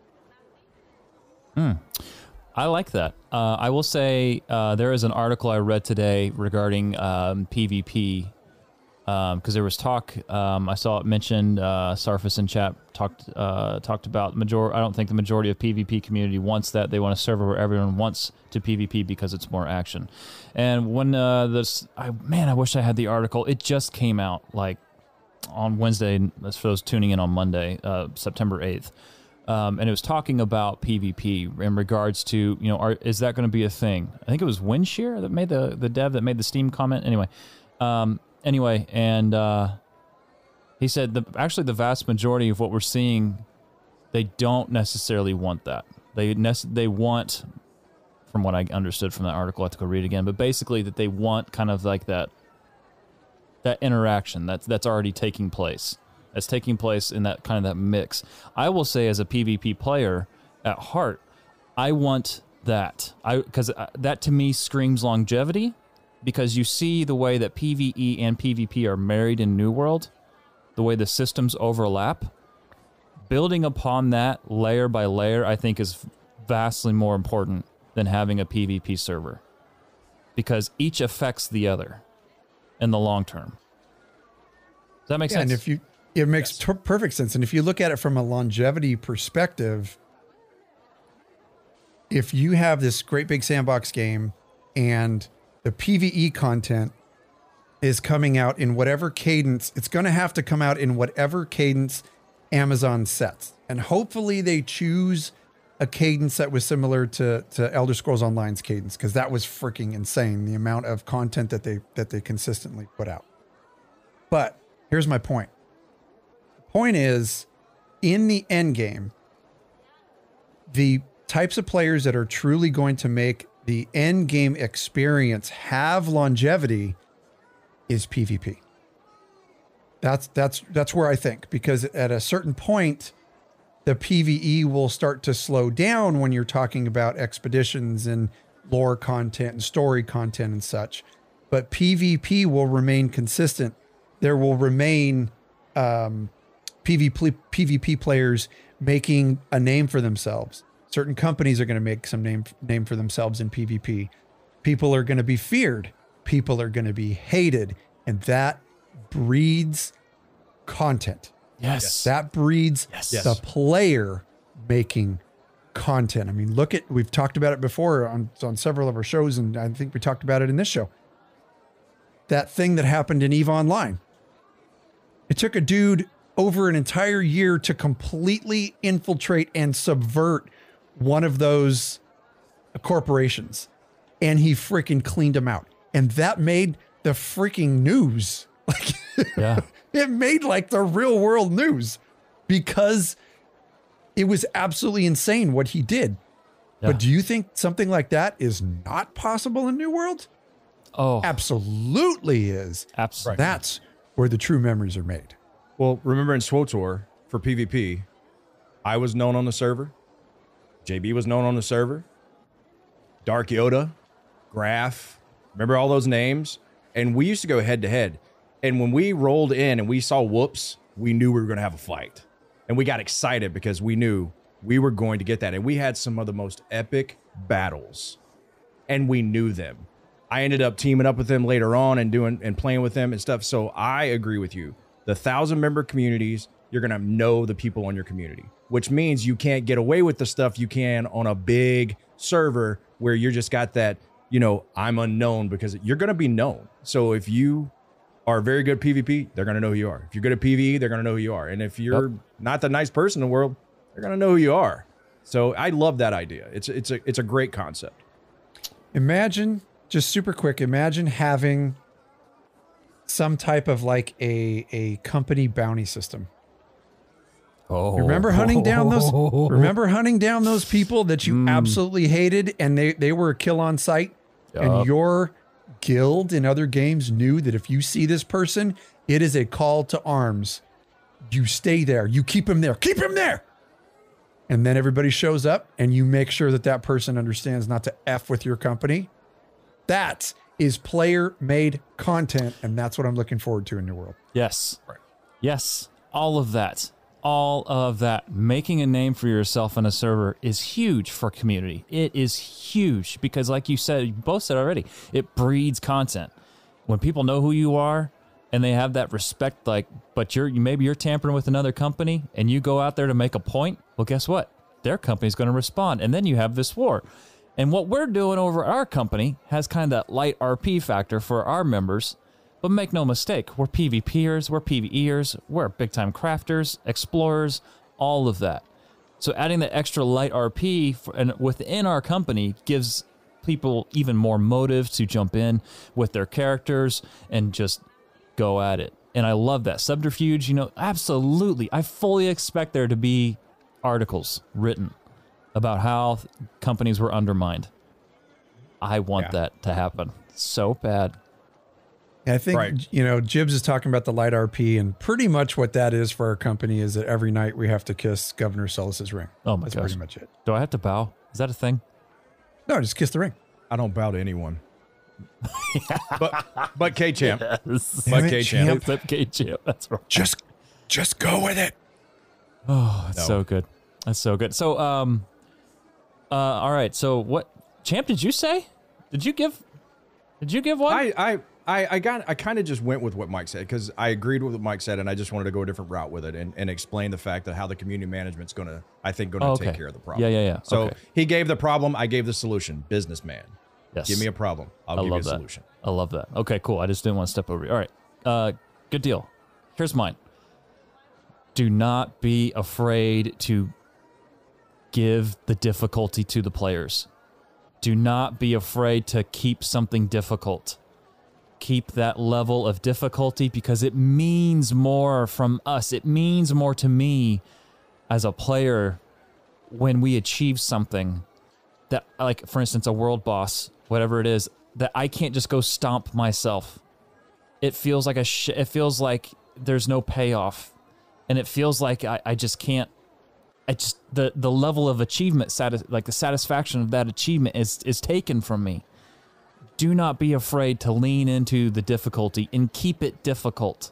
I like that. Uh, I will say uh, there is an article I read today regarding um, PvP because um, there was talk. Um, I saw it mentioned. Uh, Sarfus in chat talked uh, talked about major. I don't think the majority of PvP community wants that. They want a server where everyone wants to PvP because it's more action. And when uh, this, I man, I wish I had the article. It just came out like on Wednesday. As for those tuning in on Monday, uh, September eighth. Um, and it was talking about PvP in regards to, you know, are, is that going to be a thing? I think it was Windshear that made the, the dev that made the Steam comment. Anyway, um, anyway, and uh, he said the actually the vast majority of what we're seeing, they don't necessarily want that. They nec- they want, from what I understood from that article, I have to go read it again, but basically that they want kind of like that that interaction that's that's already taking place. That's taking place in that kind of that mix. I will say, as a PvP player at heart, I want that. I because that to me screams longevity, because you see the way that PvE and PvP are married in New World, the way the systems overlap. Building upon that layer by layer, I think, is vastly more important than having a PvP server, because each affects the other in the long term. Does that make yeah, sense? And if you It makes yes. t- perfect sense. And if you look at it from a longevity perspective, if you have this great big sandbox game and the PvE content is coming out in whatever cadence, it's going to have to come out in whatever cadence Amazon sets. And hopefully they choose a cadence that was similar to, to Elder Scrolls Online's cadence, because that was freaking insane, the amount of content that they that they consistently put out. But here's my point. Point is, in the end game, the types of players that are truly going to make the end game experience have longevity is PvP. That's that's that's where I think, because at a certain point, the PvE will start to slow down when you're talking about expeditions and lore content and story content and such. But PvP will remain consistent. There will remain um, PvP, PvP players making a name for themselves. Certain companies are going to make some name name for themselves in PvP. People are going to be feared. People are going to be hated. And that breeds content. Yes. That breeds yes. the player making content. I mean, look at, we've talked about it before on, on several of our shows, and I think we talked about it in this show. That thing that happened in EVE Online. It took a dude over an entire year to completely infiltrate and subvert one of those corporations. And he freaking cleaned them out. And that made the freaking news. Like, yeah. It made like the real world news, because it was absolutely insane what he did. Yeah. But do you think something like that is not possible in New World? Oh, absolutely is. Absolutely. That's where the true memories are made. Well, remember in SWTOR for PvP, I was known on the server. J B was known on the server. Dark Yoda, Graph, remember all those names? And we used to go head to head. And when we rolled in and we saw Whoops, we knew we were going to have a fight. And we got excited because we knew we were going to get that. And we had some of the most epic battles. And we knew them. I ended up teaming up with them later on and doing and playing with them and stuff. So I agree with you. The thousand member communities, you're going to know the people on your community, which means you can't get away with the stuff you can on a big server where you're just got that, you know, I'm unknown, because you're going to be known. So if you are very good at PvP, they're going to know who you are. If you're good at PvE, they're going to know who you are. And if you're yep. not the nice person in the world, they're going to know who you are. So I love that idea. It's it's a it's a great concept. Imagine, just super quick, imagine having some type of like a a company bounty system. Oh, remember hunting down those remember hunting down those people that you mm. absolutely hated, and they they were a kill on sight, yep. and your guild in other games knew that if you see this person, it is a call to arms. You stay there. You keep him there. Keep him there. And then everybody shows up and you make sure that that person understands not to F with your company. That is player made content. And that's what I'm looking forward to in New World. Yes. Right. Yes. All of that. All of that. Making a name for yourself on a server is huge for community. It is huge because, like you said, you both said already, it breeds content. When people know who you are and they have that respect, like, but you're maybe you're tampering with another company and you go out there to make a point. Well, guess what? Their company's going to respond. And then you have this war. And what we're doing over our company has kind of that light R P factor for our members. But make no mistake, we're PvPers, we're PvEers, we're big time crafters, explorers, all of that. So adding the extra light R P for, and within our company gives people even more motive to jump in with their characters and just go at it. And I love that. Subterfuge, you know, absolutely. I fully expect there to be articles written about how companies were undermined. I want Yeah. that to happen so bad. I think, Right. you know, Jibs is talking about the light R P, and pretty much what that is for our company is that every night we have to kiss Governor Solus's ring. Oh my That's gosh. pretty much it. Do I have to bow? Is that a thing? No, just kiss the ring. I don't bow to anyone. but but K Champ. Yes. But Damn it, K Champ. Except K-Champ. That's right. Just, just go with it. Oh, that's No. so good. That's so good. So, um, uh, all right. So, what, Champ? Did you say? Did you give? Did you give one? I I I, I got I kind of just went with what Mike said because I agreed with what Mike said and I just wanted to go a different route with it and, and explain the fact that how the community management's gonna I think gonna Oh, okay. take care of the problem. Yeah, yeah, yeah. So Okay. he gave the problem, I gave the solution. Businessman. Yes. Give me a problem. I'll I give love you a that. solution. I love that. Okay, cool. I just didn't want to step over you. All right. Uh, good deal. Here's mine. Do not be afraid to give the difficulty to the players. Do not be afraid to keep something difficult. Keep that level of difficulty because it means more from us. It means more to me as a player when we achieve something that, like, for instance, a world boss, whatever it is, that I can't just go stomp myself. It feels like a sh- it feels like there's no payoff, and it feels like I, I just can't. I just the the level of achievement, satis- like the satisfaction of that achievement, is is taken from me. Do not be afraid to lean into the difficulty and keep it difficult.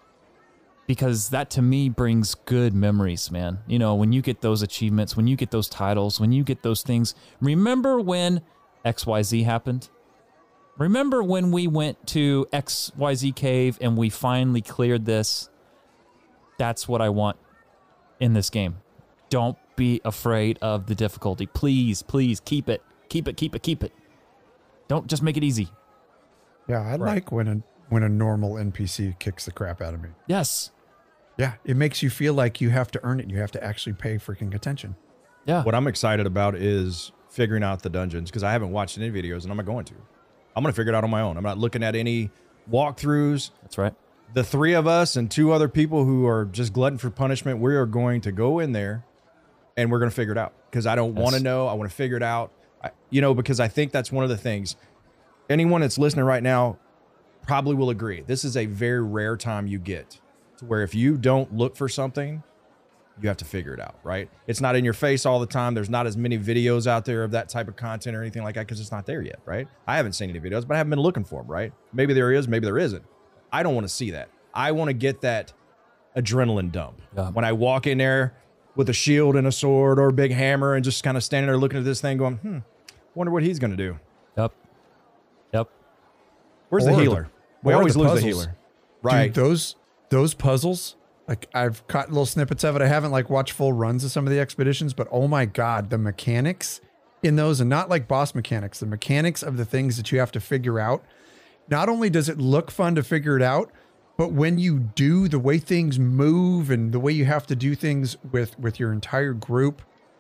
Because that to me brings good memories, man. You know, when you get those achievements, when you get those titles, when you get those things. Remember when X Y Z happened? Remember when we went to X Y Z Cave and we finally cleared this? That's what I want in this game. Don't be afraid of the difficulty. Please, please keep it. Keep it, keep it, keep it. Don't just make it easy. Yeah, I like when a when a normal N P C kicks the crap out of me. Yes. Yeah, it makes you feel like you have to earn it. You have to actually pay freaking attention. Yeah. What I'm excited about is figuring out the dungeons because I haven't watched any videos and I'm not going to. I'm going to figure it out on my own. I'm not looking at any walkthroughs. That's right. The three of us and two other people who are just glutton for punishment, we are going to go in there and we're going to figure it out because I don't Yes. want to know. I want to figure it out. I, you know, because I think that's one of the things. Anyone that's listening right now probably will agree. This is a very rare time you get to where if you don't look for something, you have to figure it out, right? It's not in your face all the time. There's not as many videos out there of that type of content or anything like that because it's not there yet, right? I haven't seen any videos, but I haven't been looking for them, right? Maybe there is, maybe there isn't. I don't want to see that. I want to get that adrenaline dump. Yeah. When I walk in there with a shield and a sword or a big hammer and just kind of standing there looking at this thing going, hmm, wonder what he's going to do. Yep. Yep. Where's Or the the- healer? We or always the lose the puzzles. healer. Right. Dude, those those puzzles, like I've caught little snippets of it. I haven't like watched full runs of some of the expeditions, but oh my god, the mechanics in those, and not like boss mechanics, the mechanics of the things that you have to figure out. Not only does it look fun to figure it out, but when you do, the way things move and the way you have to do things with with your entire group,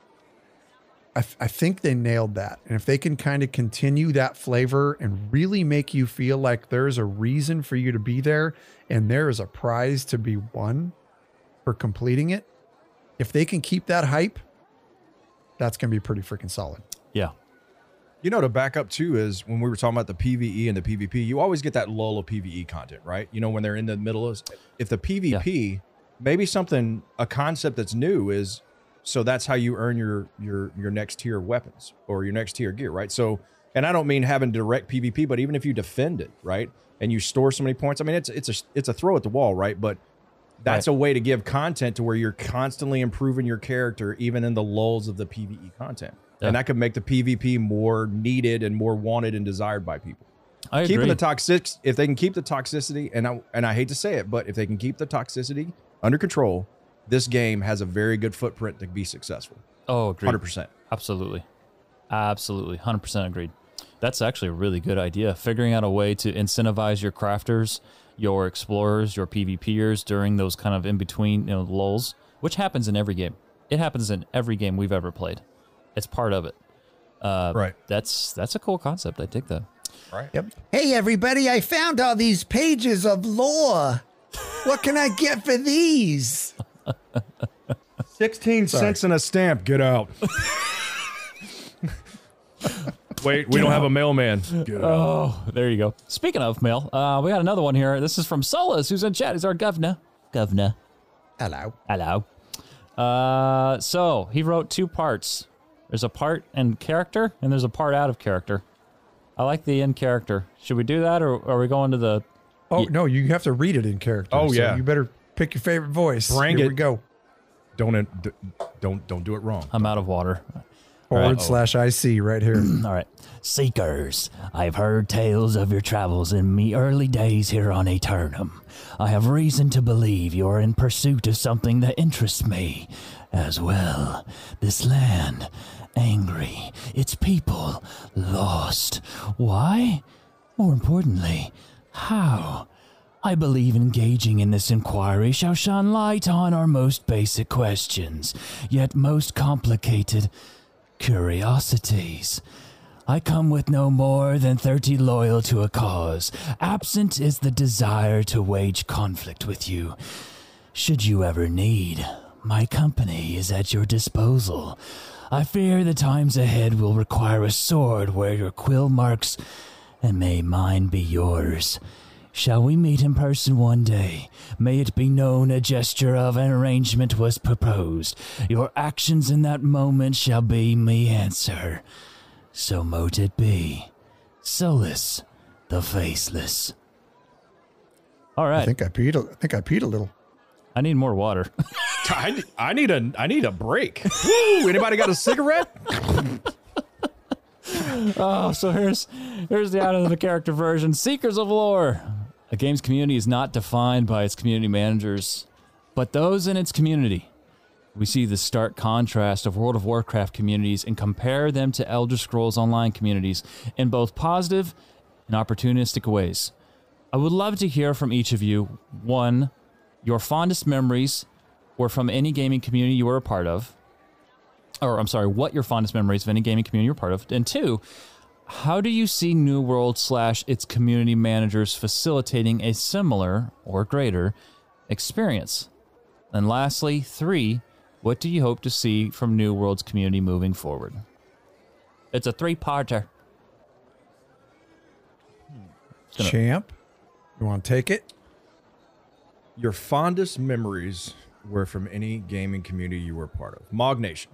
I, th- I think they nailed that. And if they can kind of continue that flavor and really make you feel like there's a reason for you to be there and there is a prize to be won for completing it, if they can keep that hype, that's going to be pretty freaking solid. Yeah. You know, to back up too is when we were talking about the PvE and the PvP, you always get that lull of PvE content, right? You know, when they're in the middle of, if the PvP, maybe something, a concept that's new is, so that's how you earn your your your next tier weapons or your next tier gear, right? So, and I don't mean having direct PvP, but even if you defend it, right, and you store so many points, I mean, it's it's a it's a throw at the wall, right? But that's Right. a way to give content to where you're constantly improving your character, even in the lulls of the PvE content, Yeah. and that could make the PvP more needed and more wanted and desired by people. I agree. Keeping the toxic, if they can keep the toxicity, and I and I hate to say it, but if they can keep the toxicity under control, this game has a very good footprint to be successful. Oh, agreed. one hundred percent. Absolutely. Absolutely. one hundred percent agreed. That's actually a really good idea. Figuring out a way to incentivize your crafters, your explorers, your PvPers during those kind of in-between, you know, lulls, which happens in every game. It happens in every game we've ever played. It's part of it. Uh, Right. That's that's a cool concept. I dig that. Right. Yep. Hey, everybody, I found all these pages of lore. What can I get for these? sixteen Sorry. cents and a stamp. Get out. Wait, we don't have a mailman. Get out. Oh, there you go. Speaking of mail, uh, we got another one here. This is from Solus, who's in chat. He's our governor. Governor. Hello. Hello. Uh, so he wrote two parts. There's a part in character, and there's a part out of character. I like the in character. Should we do that, or are we going to the? Oh Ye- no, you have to read it in character. Oh, so yeah. you better pick your favorite voice. Bring Here it. we go. Don't don't don't do it wrong. I'm out of water. Forward right. slash I C right here. All right. Seekers, I've heard tales of your travels in me early days here on Aeternum. I have reason to believe you are in pursuit of something that interests me as well. This land, angry, its people, lost. Why? More importantly, how? I believe engaging in this inquiry shall shine light on our most basic questions, yet most complicated curiosities. I come with no more than thirty loyal to a cause. Absent is the desire to wage conflict with you. Should you ever need, my company is at your disposal. I fear the times ahead will require a sword where your quill marks, and may mine be yours. Shall we meet in person one day? May it be known a gesture of an arrangement was proposed. Your actions in that moment shall be me answer. So mote it be. Solus, the Faceless. All right. I think I peed. A, I think I peed a little. I need more water. I, I need a I need a break. Woo, anybody got a cigarette? Oh, so here's here's the out of the character version. Seekers of Lore. A game's community is not defined by its community managers, but those in its community. We see the stark contrast of World of Warcraft communities and compare them to Elder Scrolls Online communities in both positive and opportunistic ways. I would love to hear from each of you, one, your fondest memories or from any gaming community you were a part of, or I'm sorry, what your fondest memories of any gaming community you're part of, and two, how do you see New World slash its community managers facilitating a similar or greater experience? And lastly, three, what do you hope to see from New World's community moving forward? It's a three-parter. Gonna- Champ, you want to take it? Your fondest memories were from any gaming community you were part of. Mog Nation.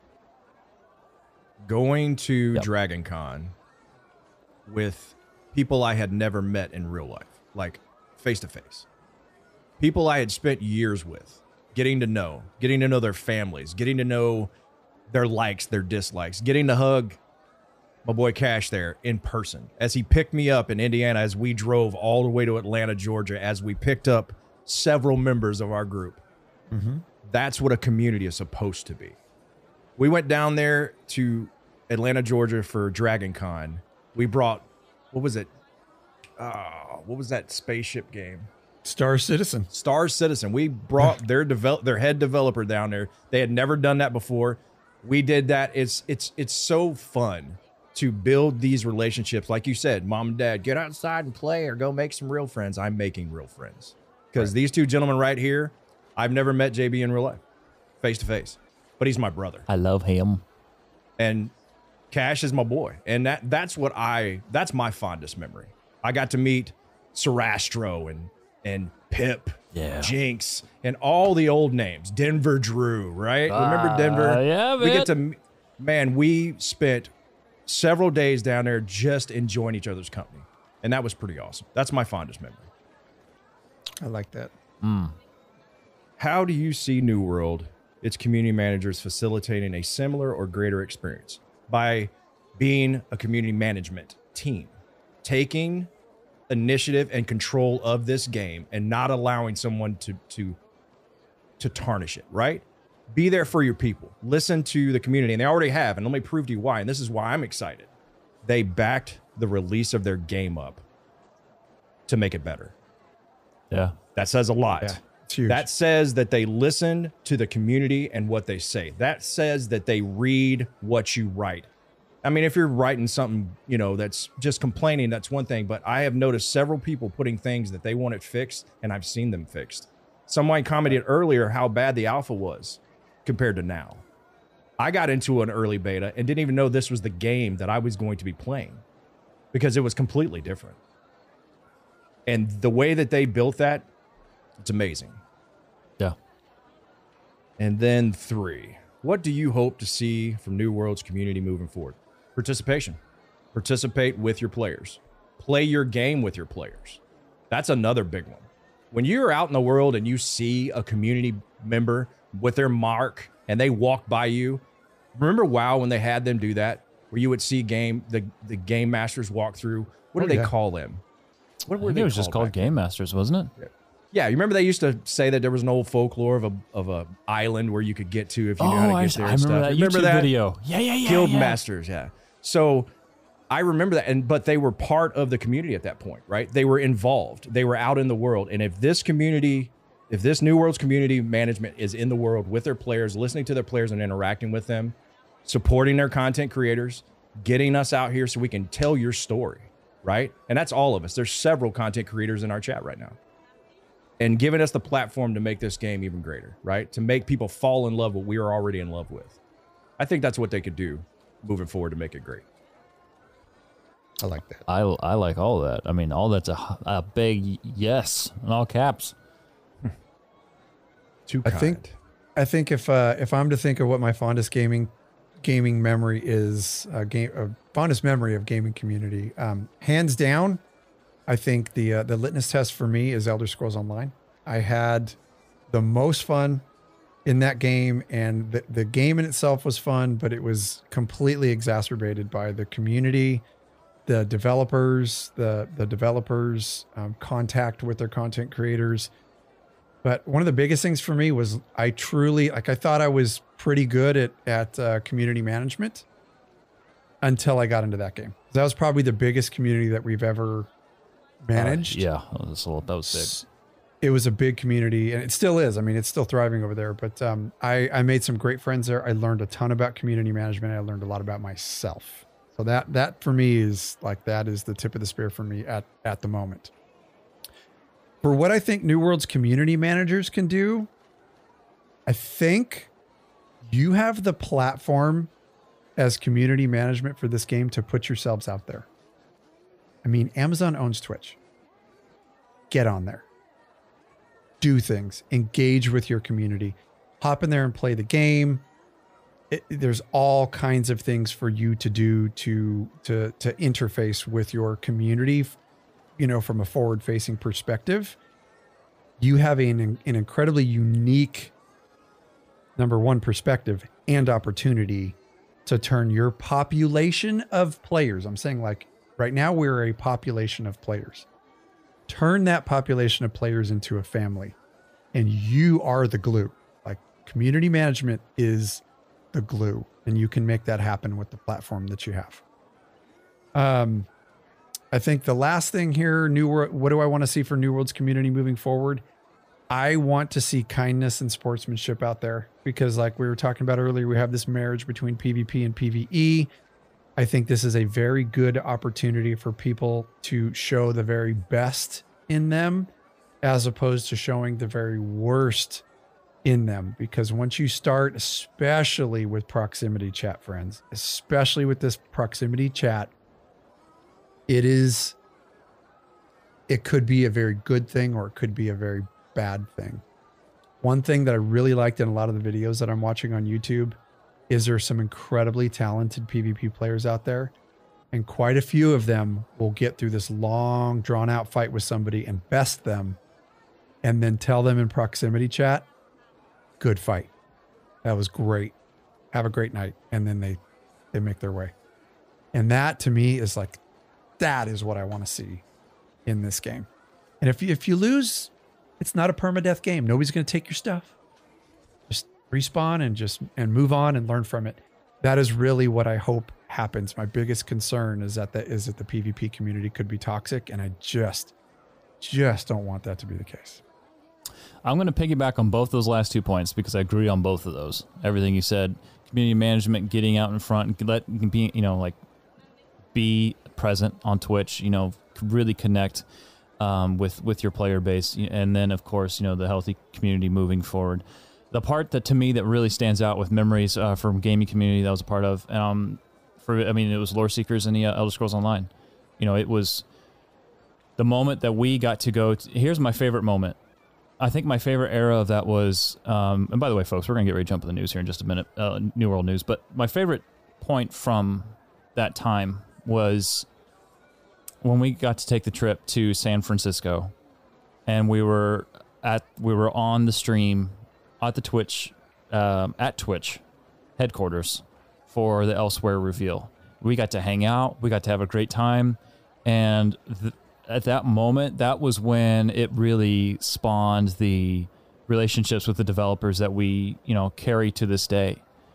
Going to Yep. Dragon Con with people I had never met in real life, like face to face. People I had spent years with, getting to know, getting to know their families, getting to know their likes, their dislikes, getting to hug my boy Cash there in person as he picked me up in Indiana as we drove all the way to Atlanta, Georgia, as we picked up several members of our group. Mm-hmm. That's what a community is supposed to be. We went down there to Atlanta, Georgia for Dragon Con. We brought, what was it? Uh, what was that spaceship game? Star Citizen. Star Citizen. We brought their develop their head developer down there. They had never done that before. We did that. It's it's it's so fun to build these relationships. Like you said, mom and dad, get outside and play or go make some real friends. I'm making real friends. Because these two gentlemen right here, I've never met J B in real life, face to face. But he's my brother. I love him. And Cash is my boy. And that that's what I that's my fondest memory. I got to meet Sarastro and and Pip, Yeah. Jinx, and all the old names. Denver Drew, right? Remember Denver? Uh, yeah, we man. get to man, we spent several days down there just enjoying each other's company. And that was pretty awesome. That's my fondest memory. I like that. How do you see New World, its community managers facilitating a similar or greater experience? By being a community management team. taking initiative and control of this game and not allowing someone to to to tarnish it, right? Be there for your people. Listen to the community, and they already have, and let me prove to you why, and this is why I'm excited. They backed the release of their game up to make it better. Yeah. That says a lot. Yeah, it's huge. That says that they listen to the community and what they say. That says that they read what you write. I mean, if you're writing something, you know, that's just complaining, that's one thing. But I have noticed several people putting things that they wanted fixed, and I've seen them fixed. Someone commented earlier how bad the alpha was compared to now. I got into an early beta and didn't even know this was the game that I was going to be playing because it was completely different. And the way that they built that, it's amazing. Yeah. And then three, what do you hope to see from New World's community moving forward? Participation. Participate with your players. Play your game with your players. That's another big one. When you're out in the world and you see a community member with their mark and they walk by you, remember WoW when they had them do that? Where you would see game the, the game masters walk through. What Oh, do they yeah. call them? What I were think they it was just called back Game Masters, wasn't it? Yeah, you remember they used to say that there was an old folklore of a of a island where you could get to if you knew how Oh, to I, get there. I and remember stuff. that remember YouTube that video. Yeah, yeah, yeah. Guild yeah. Masters, yeah. So I remember that, and but they were part of the community at that point, right? They were involved. They were out in the world, and if this community, if this New World's community management is in the world with their players, listening to their players and interacting with them, supporting their content creators, getting us out here so we can tell your story. Right? And that's all of us. There's several content creators in our chat right now. And giving us the platform to make this game even greater, right? To make people fall in love with what we are already in love with. I think that's what they could do moving forward to make it great. I like that. I, I like all of that. I mean, all that's a, a big yes in all caps. Too I kind. think I think if uh, if I'm to think of what my fondest gaming gaming memory is, uh, game uh, fondest memory of gaming community, um, hands down, I think the uh, the litmus test for me is Elder Scrolls Online. I had the most fun in that game, and the, the game in itself was fun, but it was completely exacerbated by the community, the developers, the the developers um, contact with their content creators. But one of the biggest things for me was I truly, like I thought I was pretty good at, at uh, community management until I got into that game. That was probably the biggest community that we've ever managed. Uh, yeah, that was, a little, that was big. It was a big community, and it still is. I mean, it's still thriving over there, but um, I, I made some great friends there. I learned a ton about community management. I learned a lot about myself. So that, that for me is like, that is the tip of the spear for me at, at the moment. For what I think New World's community managers can do, I think you have the platform as community management for this game to put yourselves out there. I mean, Amazon owns Twitch. Get on there. Do things. Engage with your community. Hop in there and play the game. It, there's all kinds of things for you to do to, to, to interface with your community. You know, from a forward-facing perspective, you have an, an incredibly unique, number one, perspective and opportunity to turn your population of players. I'm saying, like, right now we're a population of players. Turn that population of players into a family, and you are the glue. Like, community management is the glue, and you can make that happen with the platform that you have. Um, I think the last thing here, New World, what do I want to see for New World's community moving forward? I want to see kindness and sportsmanship out there, because like we were talking about earlier, we have this marriage between PvP and PvE. I think this is a very good opportunity for people to show the very best in them, as opposed to showing the very worst in them. Because once you start, especially with proximity chat, friends, especially with this proximity chat, it is, it could be a very good thing, or it could be a very bad thing. One thing that I really liked in a lot of the videos that I'm watching on YouTube is there's some incredibly talented PvP players out there, and quite a few of them will get through this long, drawn out fight with somebody and best them, and then tell them in proximity chat, good fight. That was great. Have a great night. And then they, they make their way. And that to me is like, that is what I want to see in this game. And if you, if you lose, it's not a permadeath game. Nobody's going to take your stuff. Just respawn and just and move on and learn from it. That is really what I hope happens. My biggest concern is that the, is that the PvP community could be toxic, and I just just don't want that to be the case. I'm going to piggyback on both those last two points because I agree on both of those. Everything you said, community management, getting out in front, let be, you know, like be present on Twitch, you know, really connect um, with with your player base, and then of course, you know, the healthy community moving forward. The part that to me that really stands out with memories uh, from gaming community that I was a part of, um, for I mean, it was Lore Seekers and the uh, Elder Scrolls Online. You know, it was the moment that we got to go. To, here's my favorite moment. I think my favorite era of that was, um, and by the way, folks, we're going to get ready to jump in the news here in just a minute, uh, New World News. But my favorite point from that time was when we got to take the trip to San Francisco, and we were at we were on the stream at the Twitch um, at Twitch headquarters for the Elsewhere reveal. We got to hang out, we got to have a great time, and th- at that moment, that was when it really spawned the relationships with the developers that we, you know, carry to this day.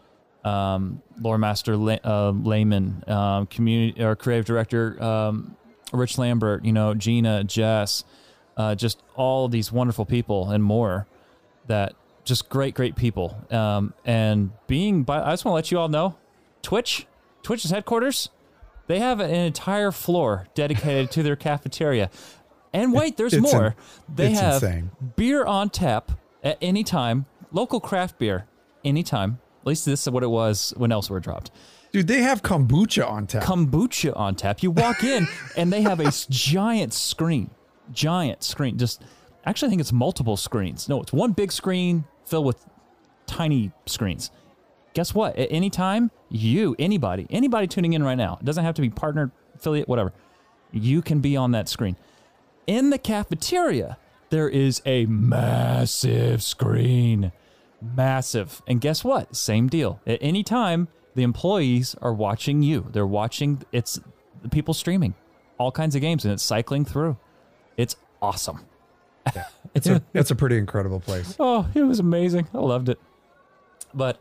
Um, Lore Master Le- uh, Layman, um, community or creative director um, Rich Lambert, you know, Gina, Jess, uh, just all these wonderful people and more. That just great, great people. Um, and being, by, I just want to let you all know, Twitch, Twitch's headquarters. They have an entire floor dedicated to their cafeteria. And wait, there's it's more. In, they it's have insane. Beer on tap at any time, local craft beer anytime. At least this is what it was when Elsewhere dropped. Dude, they have kombucha on tap. Kombucha on tap. You walk in and they have a giant screen. Giant screen. Just actually I think it's multiple screens. No, it's one big screen filled with tiny screens. Guess what? At any time, you, anybody, anybody tuning in right now, it doesn't have to be partner, affiliate, whatever. You can be on that screen. In the cafeteria, there is a massive screen. Massive. And guess what? Same deal. At any time, the employees are watching you. They're watching, it's the people streaming all kinds of games, and it's cycling through. It's awesome. Yeah, it's a, it's a pretty incredible place. Oh, it was amazing. I loved it. But...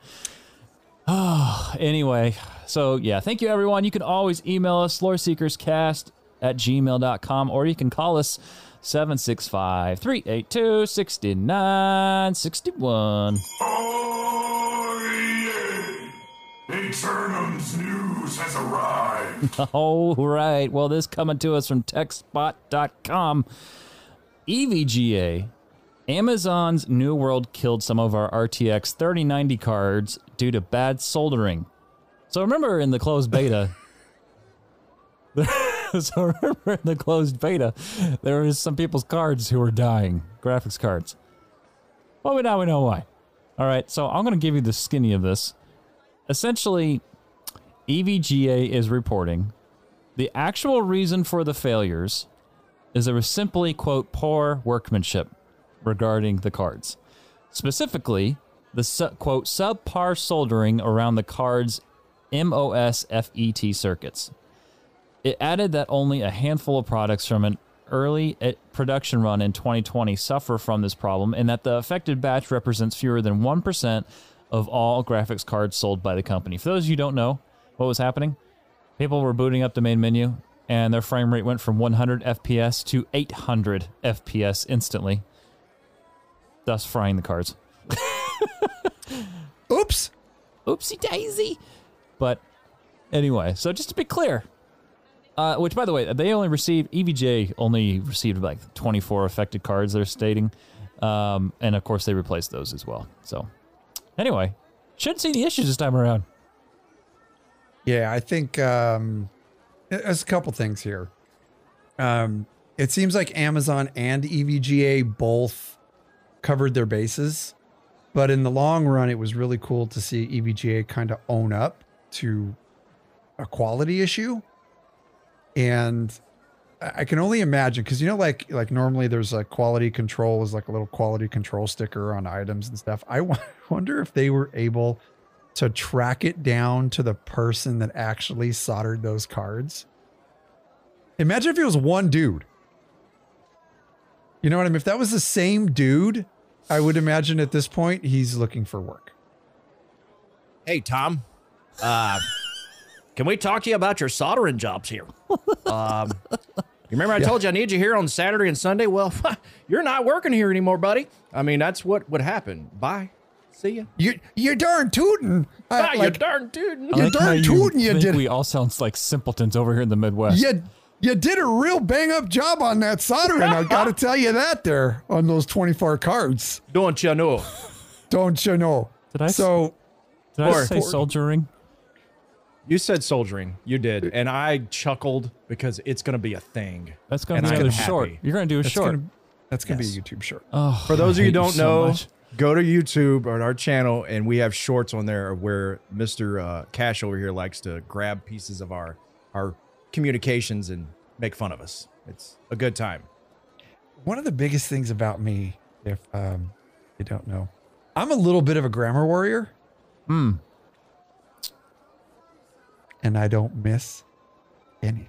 Oh, anyway, so yeah, thank you everyone. You can always email us, loreseekerscast at gmail dot com, or you can call us seven six five, three eight two, six nine six one. Oh, yeah. Eternum's news has arrived. All right, well, this coming to us from techspot dot com. E V G A. Amazon's New World killed some of our R T X thirty ninety cards due to bad soldering. So remember in the closed beta, so remember in the closed beta, there was some people's cards who were dying, graphics cards. Well, now we know why. All right, so I'm going to give you the skinny of this. Essentially, E V G A is reporting the actual reason for the failures is there was simply, quote, poor workmanship regarding the cards. Specifically, the su- quote subpar soldering around the card's M O S F E T circuits. It added that only a handful of products from an early production run in twenty twenty suffer from this problem, and that the affected batch represents fewer than one percent of all graphics cards sold by the company. For those of you who don't know what was happening, people were booting up the main menu, and their frame rate went from one hundred F P S to eight hundred F P S instantly, thus frying the cards. Oops. Oopsie daisy. But anyway, so just to be clear, uh, which by the way, they only received, E V G A only received like twenty-four affected cards, they're stating. Um, and of course they replaced those as well. So anyway, shouldn't see any issues this time around. Yeah, I think um, there's a couple things here. Um, it seems like Amazon and E V G A both covered their bases, but in the long run, it was really cool to see E V G A kind of own up to a quality issue. And I can only imagine, because you know, like like normally there's a quality control is like a little quality control sticker on items and stuff. I w- wonder if they were able to track it down to the person that actually soldered those cards. Imagine if it was one dude. You know what I mean? If that was the same dude, I would imagine at this point he's looking for work. Hey, Tom. Uh, can we talk to you about your soldering jobs here? Um, you remember I Yeah. told you I need you here on Saturday and Sunday? Well, you're not working here anymore, buddy. I mean, that's what would happen. Bye. See ya. You, you're darn tootin'. I- Ah, you like, darn dude. I You're like how darn you tootin' you think did. we all sound like simpletons over here in the Midwest. You, you did a real bang up job on that soldering. I got to tell you that there on those twenty-four cards. Don't you know? Don't you know? Did I s- So, Did I Or- say soldiering? You said soldiering. You did. And I chuckled because it's going to be a thing. That's going to And be I'm another happy. short. You're going to do a that's short. gonna, that's gonna Yes. be a YouTube short. Oh, For those I of you hate who don't so know, much. go to YouTube or our channel, and we have shorts on there where Mister Uh, Cash over here likes to grab pieces of our our communications and make fun of us. It's a good time. One of the biggest things about me, if um, you don't know, I'm a little bit of a grammar warrior. Hmm. And I don't miss any.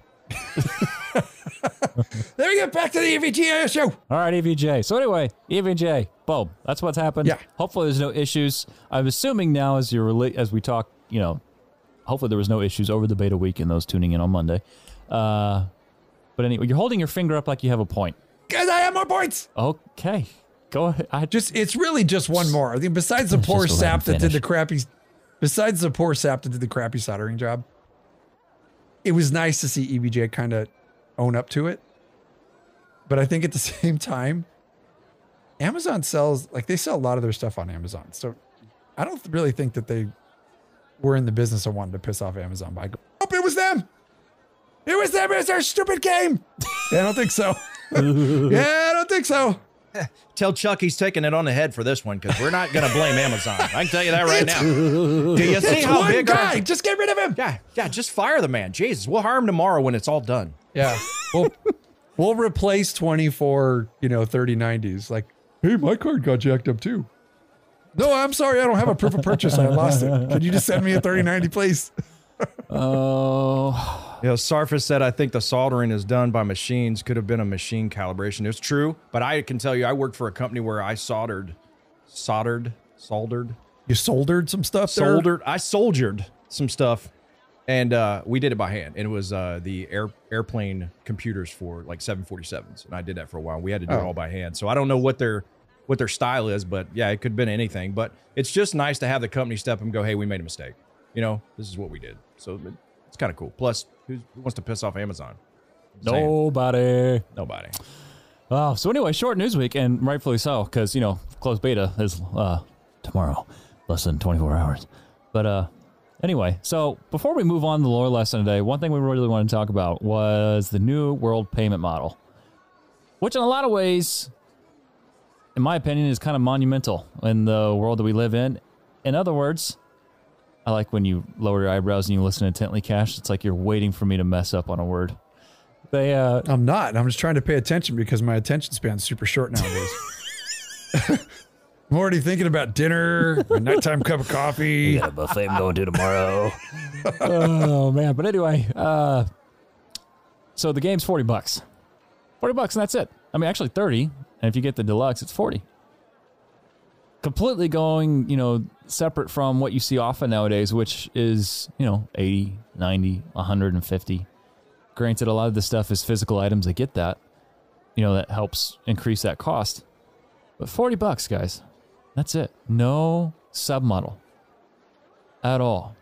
There we get back to the E V G A show. All right, E V J. So anyway, E V J, boom. That's what's happened. Yeah. Hopefully there's no issues. I'm assuming now as you're rela- as we talk, you know, hopefully there was no issues over the beta week and those tuning in on Monday. Uh, but anyway, you're holding your finger up like you have a point. Guys, I have more points. Okay. Go ahead. I Just it's really just one more. I think besides the Let's poor just let him sap that did the finish. crappy, besides the poor sap that did the crappy soldering job, it was nice to see E V J kind of own up to it. But I think at the same time, Amazon sells, like they sell a lot of their stuff on Amazon. So I don't really think that they were in the business of wanting to piss off Amazon by going, oh, it was them. It was them. It was their stupid game. Yeah, I don't think so. Yeah, I don't think so. Tell Chuck he's taking it on the head for this one because we're not going to blame Amazon. I can tell you that right now. Do you see It's how one big guy. our- Just get rid of him. Yeah, yeah, just fire the man. Jesus, we'll hire him tomorrow when it's all done. Yeah. We'll, we'll replace twenty-four, you know, thirty nineties. Like, hey, my card got jacked up too. No, I'm sorry. I don't have a proof of purchase. I lost it. Could you just send me a thirty ninety, please? Oh. You know, Sarfis said, I think the soldering is done by machines. Could have been a machine calibration. It's true, but I can tell you, I worked for a company where I soldered, soldered, soldered, You soldered some stuff there? soldered. I soldiered some stuff, and uh, we did it by hand. And it was uh, the air airplane computers for like seven forty-sevens, and I did that for a while. We had to do it Oh. all by hand. So I don't know what their what their style is, but yeah, it could have been anything. But it's just nice to have the company step up and go, hey, we made a mistake. You know, this is what we did. So it's kind of cool. Plus, who's, who wants to piss off Amazon? I'm saying. Nobody. Nobody. Oh, so anyway, short news week, and rightfully so, because, you know, closed beta is uh, tomorrow, less than twenty-four hours. But uh, anyway, so before we move on to the lore lesson today, one thing we really wanted to talk about was the new world payment model, which in a lot of ways, in my opinion, is kind of monumental in the world that we live in. In other words, I like when you lower your eyebrows and you listen intently, Cash. It's like you're waiting for me to mess up on a word. They, uh, I'm not. I'm just trying to pay attention because my attention span's super short nowadays. I'm already thinking about dinner, my nighttime cup of coffee. got a buffet I'm going to tomorrow. Oh man! But anyway, uh, so the game's forty bucks. Forty bucks, and that's it. I mean, actually thirty, and if you get the deluxe, it's forty. Completely going, you know, separate from what you see often nowadays, which is, you know, eighty, ninety, one hundred fifty. Granted, a lot of this stuff is physical items. I get that. You know, that helps increase that cost. But forty bucks, guys. That's it. No submodel at all.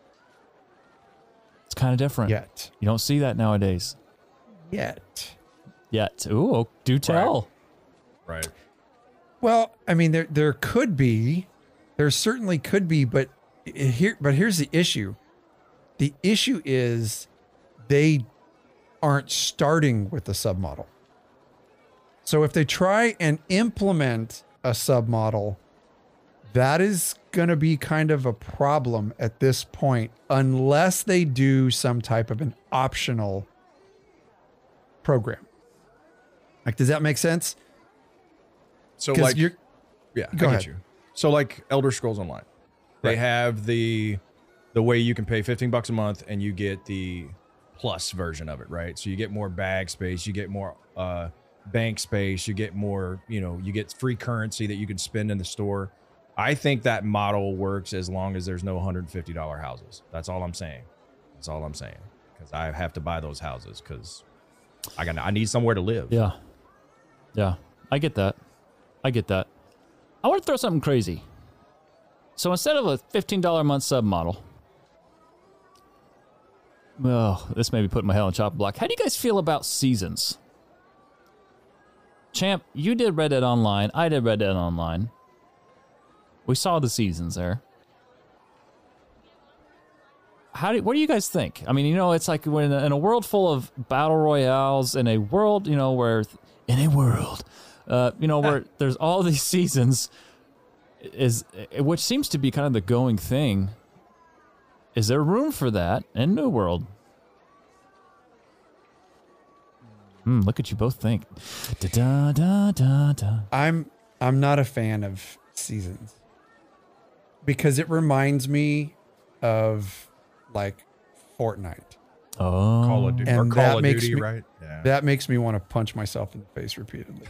It's kind of different. Yet. You don't see that nowadays. Yet. Yet. Ooh, do tell. Right. Well, I mean, there there could be, there certainly could be, but here, but here's the issue. The issue is they aren't starting with the submodel. So if they try and implement a submodel, that is going to be kind of a problem at this point, unless they do some type of an optional program. Like, does that make sense? So 'Cause like, you're- yeah, Go I ahead. get you. So like Elder Scrolls Online, they Right. have the the way you can pay fifteen bucks a month and you get the plus version of it, right? So you get more bag space, you get more uh, bank space, you get more, you know, you get free currency that you can spend in the store. I think that model works as long as there's no one hundred fifty dollars houses. That's all I'm saying. That's all I'm saying. Because I have to buy those houses because I got I need somewhere to live. Yeah. Yeah. I get that. I get that. I want to throw something crazy. So instead of a fifteen dollars a month sub model, well, this may be putting my hell on chopping block. How do you guys feel about seasons? Champ, you did Red Dead Online. I did Red Dead Online. We saw the seasons there. How do? What do you guys think? I mean, you know, it's like when in a, in a world full of battle royales, in a world, you know, where in a world, uh, you know, where there's all these seasons, is which seems to be kind of the going thing. Is there room for that in New World? Hmm, look at you both think. Da, da, da, da, da. I'm I'm not a fan of seasons because it reminds me of like Fortnite. Oh, Call of Duty, and or Call that of makes Duty, me, right? Yeah. That makes me want to punch myself in the face repeatedly.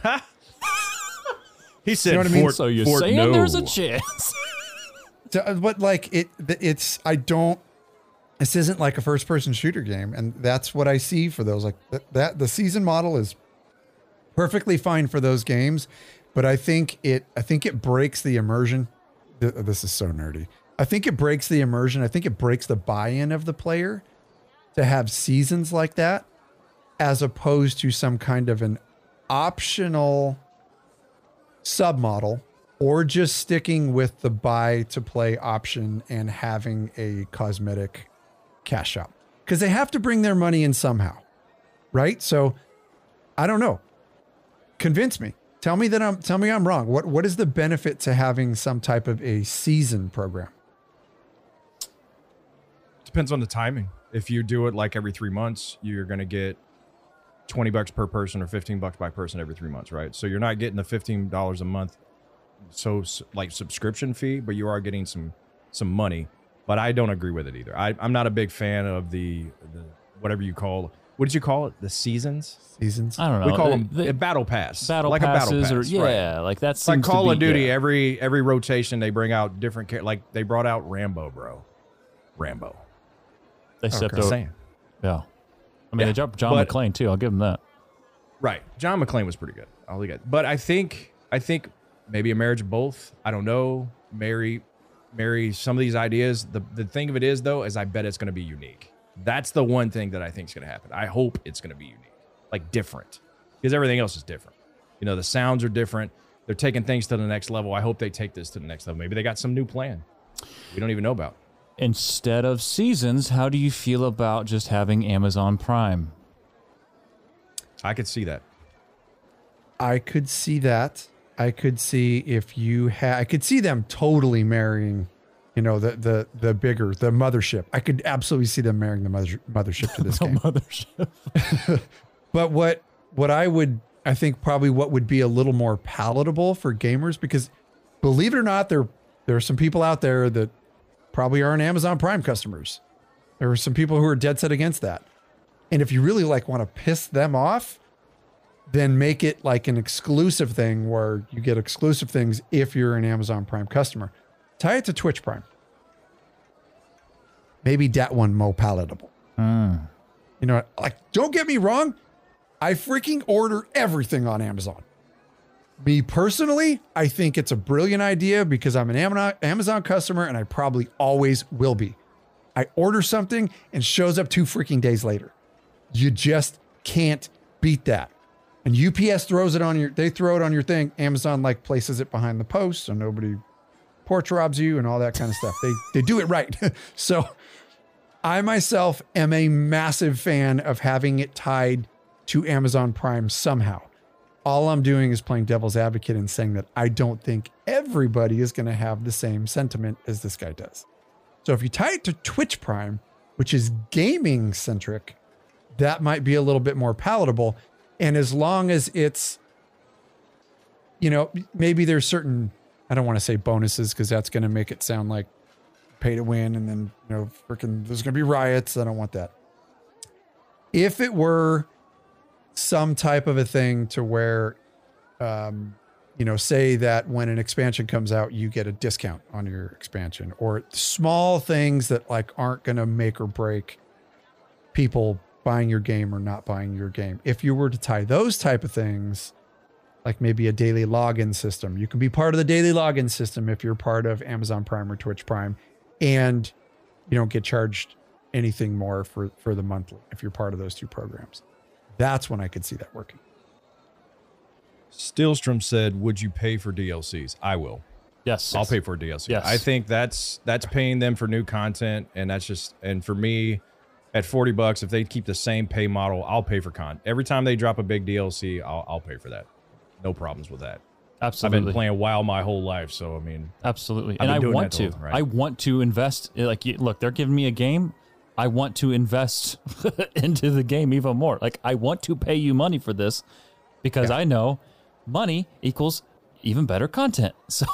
He said, You know what I mean? Fort, So you're Fort saying no. there's a chance? So, but like it, it's I don't. This isn't like a first-person shooter game, and that's what I see for those. Like that, that the season model is perfectly fine for those games, but I think it, I think it breaks the immersion. Th- This is so nerdy. I think it breaks the immersion. I think it breaks the buy-in of the player to have seasons like that, as opposed to some kind of an optional submodel, or just sticking with the buy to play option and having a cosmetic cash shop, because they have to bring their money in somehow, right? So I don't know. Convince me. Tell me that I'm. Tell me I'm wrong. What What is the benefit to having some type of a season program? Depends on the timing. If you do it like every three months, you're going to get twenty bucks per person or fifteen bucks by person every three months, right? So you're not getting the fifteen dollars a month, so like subscription fee, but you are getting some some money. But I don't agree with it either. I, I'm not a big fan of the, the whatever you call. What did you call it? The seasons? Seasons. I don't know. We call The- them the- a battle pass. battle like passes, a battle pass, or right. yeah, like that's It's like Call of Duty. Every every rotation they bring out different. char- Like they brought out Rambo, bro. Rambo. They stepped Okay. over. Saying. Yeah, I mean Yeah, they jumped John but- McClane too. I'll give him that. Right. John McClane was pretty good. I'll leave it. But I think I think maybe a marriage of both. I don't know. Marry marry some of these ideas. The the thing of it is though, is I bet it's gonna be unique. That's the one thing that I think is gonna happen. I hope it's gonna be unique. Like different. Because everything else is different. You know, the sounds are different. They're taking things to the next level. I hope they take this to the next level. Maybe they got some new plan we don't even know about. Instead of seasons, how do you feel about just having Amazon Prime? I could see that. I could see that. I could see if you had. I could see them totally marrying, you know, the the the bigger the mothership. I could absolutely see them marrying the mother, mothership to this The game. mothership. But what what I would I think probably what would be a little more palatable for gamers, because believe it or not, there there are some people out there that probably aren't Amazon Prime customers. There are some people who are dead set against that. And if you really like want to piss them off, then make it like an exclusive thing where you get exclusive things if you're an Amazon Prime customer. Tie it to Twitch Prime. Maybe that one more palatable. Mm. You know, like, don't get me wrong. I freaking order everything on Amazon. Me personally, I think it's a brilliant idea because I'm an Amazon Amazon customer and I probably always will be. I order something and shows up two freaking days later. You just can't beat that. And U P S throws it on your, they throw it on your thing. Amazon like places it behind the post so nobody porch robs you and all that kind of stuff. They they do it right. So I myself am a massive fan of having it tied to Amazon Prime somehow. All I'm doing is playing devil's advocate and saying that I don't think everybody is going to have the same sentiment as this guy does. So if you tie it to Twitch Prime, which is gaming centric, that might be a little bit more palatable. And as long as it's, you know, maybe there's certain, I don't want to say bonuses because that's going to make it sound like pay to win. And then, you know, freaking, there's going to be riots. I don't want that. if it were some type of a thing to where, um, you know, say that when an expansion comes out, you get a discount on your expansion, or small things that like aren't going to make or break people buying your game or not buying your game. If you were to tie those type of things, like maybe a daily login system, you can be part of the daily login system if you're part of Amazon Prime or Twitch Prime, and you don't get charged anything more for, for the monthly if you're part of those two programs. That's when I could see that working. Steelstrom said, would you pay for D L Cs? I will. Yes. I'll pay for a D L C. Yes. I think that's that's paying them for new content, and that's just, and for me, at forty bucks, if they keep the same pay model, I'll pay for con. Every time they drop a big D L C, I'll, I'll pay for that. No problems with that. Absolutely. I've been playing WoW my whole life, so I mean, absolutely. I've And I doing want that to. the whole- right? I want to invest. Like, you- look, they're giving me a game. I want to invest into the game even more. Like, I want to pay you money for this because Yeah. I know money equals even better content. So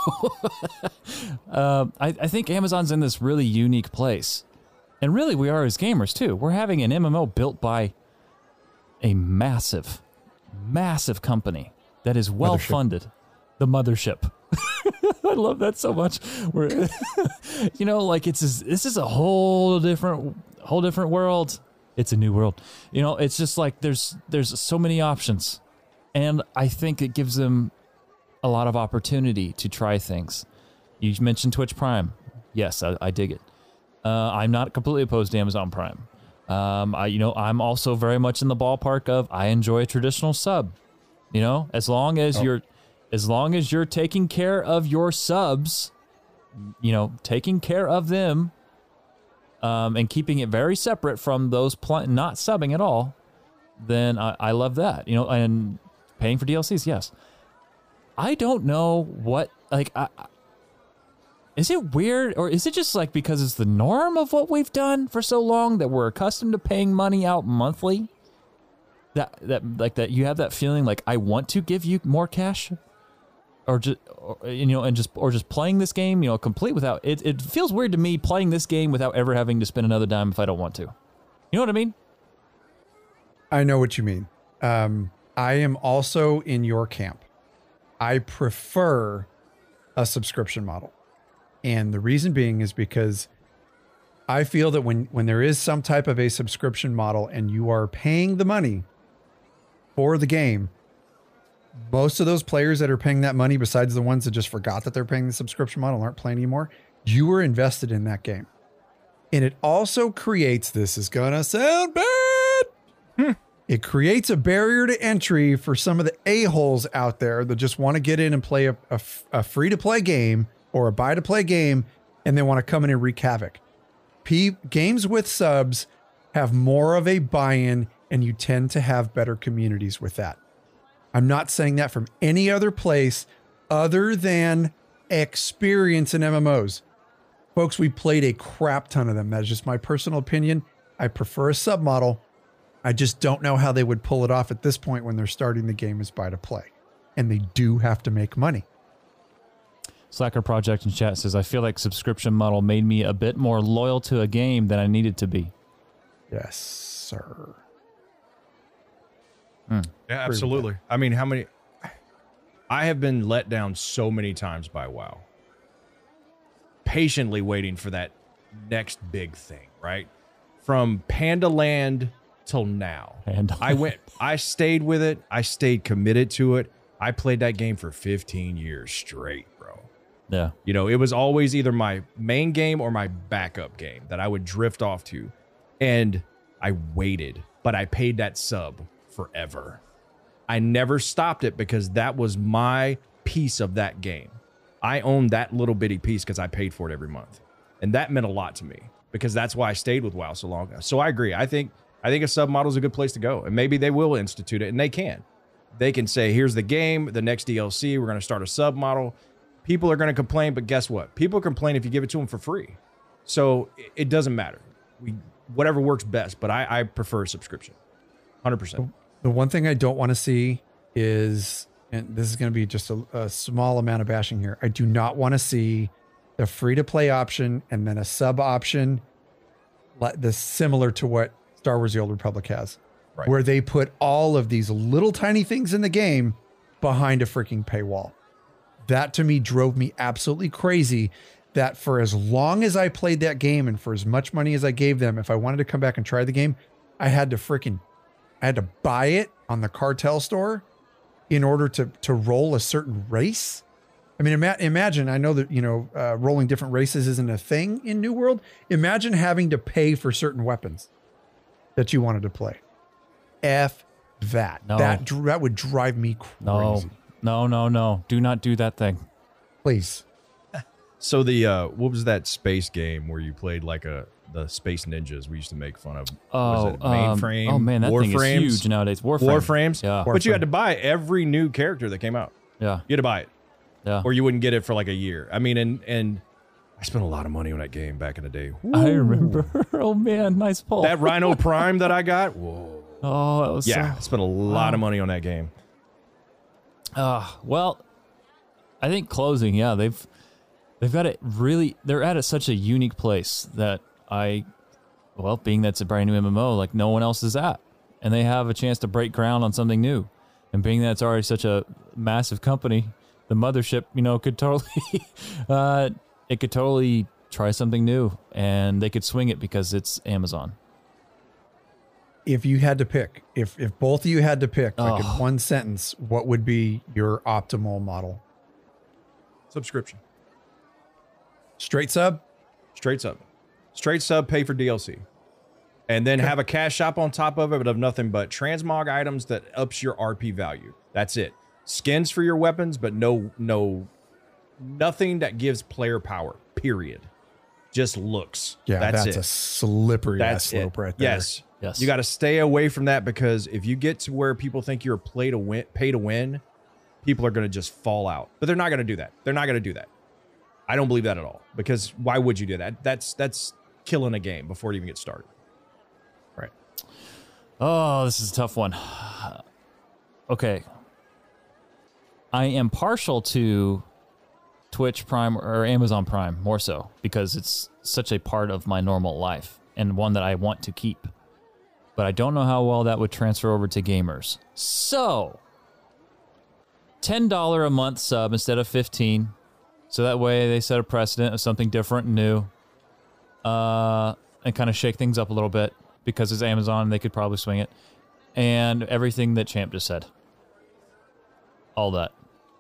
um, I, I think Amazon's in this really unique place. And really, we are as gamers, too. We're having an M M O built by a massive, massive company that is well-funded. The mothership. I love that so much. We're, you know, like it's this is a whole different, whole different world. It's a new world. You know, it's just like there's there's so many options, and I think it gives them a lot of opportunity to try things. You mentioned Twitch Prime. Yes, I, I dig it. Uh, I'm not completely opposed to Amazon Prime. Um, I, you know, I'm also very much in the ballpark of I enjoy a traditional sub. You know, as long as Oh. you're, as long as you're taking care of your subs, you know, taking care of them, um, and keeping it very separate from those pl- not subbing at all, then I, I love that. You know, and paying for D L Cs, yes. I don't know what like. I, I- Is it weird, or is it just like because it's the norm of what we've done for so long that we're accustomed to paying money out monthly? That that like that you have that feeling like I want to give you more cash, or just or, you know, and just or just playing this game, you know, complete without it. It feels weird to me playing this game without ever having to spend another dime if I don't want to. You know what I mean? I know what you mean. Um, I am also in your camp. I prefer a subscription model. And the reason being is because I feel that when, when there is some type of a subscription model and you are paying the money for the game, most of those players that are paying that money, besides the ones that just forgot that they're paying the subscription model and aren't playing anymore, you are invested in that game. And it also creates, this is going to sound bad. Hmm. It creates a barrier to entry for some of the a-holes out there that just want to get in and play a, a, a free-to-play game or a buy-to-play game, and they want to come in and wreak havoc. P- games with subs have more of a buy-in, and you tend to have better communities with that. I'm not saying that from any other place other than experience in M M Os. Folks, we played a crap ton of them. That's just my personal opinion. I prefer a sub model. I just don't know how they would pull it off at this point when they're starting the game as buy-to-play. And they do have to make money. Slacker Project in chat says, I feel like subscription model made me a bit more loyal to a game than I needed to be. Yes, sir. Hmm. Yeah, absolutely. I mean, how many? I have been let down so many times by WoW. Patiently waiting for that next big thing, right? From Panda Land till now. Panda I went, I stayed with it. I stayed committed to it. I played that game for fifteen years straight, bro. Yeah. You know, it was always either my main game or my backup game that I would drift off to. And I waited, but I paid that sub forever. I never stopped it because that was my piece of that game. I owned that little bitty piece because I paid for it every month. And that meant a lot to me because that's why I stayed with WoW so long. So I agree. I think I think a sub model is a good place to go. And maybe they will institute it, and they can. They can say, here's the game, the next D L C, we're going to start a sub model. People are going to complain, but guess what? People complain if you give it to them for free. So it doesn't matter. We whatever works best, but I, I prefer subscription. one hundred percent. The one thing I don't want to see is, and this is going to be just a, a small amount of bashing here, I do not want to see the free-to-play option and then a sub option like this, similar to what Star Wars The Old Republic has. Right. where they put all of these little tiny things in the game behind a freaking paywall. That to me drove me absolutely crazy, that for as long as I played that game and for as much money as I gave them, if I wanted to come back and try the game, I had to freaking, I had to buy it on the cartel store in order to, to roll a certain race. I mean, ima- imagine, I know that, you know, uh, rolling different races isn't a thing in New World. Imagine having to pay for certain weapons that you wanted to play. F that. No. That, dr- that would drive me crazy. No, no, no, no. Do not do that thing. Please. So the uh, what was that space game where you played like a the space ninjas we used to make fun of? Oh, was it um, mainframe? oh man, that thing is Warframes? huge nowadays. Warframe. Warframes. Yeah. But you had to buy every new character that came out. Yeah. You had to buy it, Yeah. or you wouldn't get it for like a year. I mean, and and I spent a lot of money on that game back in the day. I remember. Oh man, nice pull. That Rhino Prime that I got. Whoa. Oh, that was Yeah, I so. spent a lot Wow. of money on that game. Uh, well, I think closing, yeah, they've they've got it really. They're at a, such a unique place that I, well, being that's a brand new M M O, like no one else is at, and they have a chance to break ground on something new. And being that it's already such a massive company, the mothership, you know, could totally, uh, it could totally try something new, and they could swing it because it's Amazon. If you had to pick, if if both of you had to pick, like Oh. in one sentence, what would be your optimal model? Subscription. Straight sub? Straight sub. Straight sub, pay for D L C. And then have a cash shop on top of it, but of nothing but transmog items that ups your R P value. That's it. Skins for your weapons, but no, no, nothing that gives player power, period. Just looks. Yeah, that's, that's it. a slippery ass That's slope it. right there. Yes. Yes. You got to stay away from that, because if you get to where people think you're a play to win, pay to win, people are going to just fall out. But they're not going to do that. They're not going to do that. I don't believe that at all, because why would you do that? That's that's killing a game before it even gets started. Right. Oh, this is a tough one. Okay. I am partial to Twitch Prime or Amazon Prime more so because it's such a part of my normal life and one that I want to keep. But I don't know how well that would transfer over to gamers. So, ten dollars a month sub instead of fifteen dollars. So that way they set a precedent of something different and new. Uh, and kind of shake things up a little bit. Because it's Amazon, they could probably swing it. And everything that Champ just said. All that.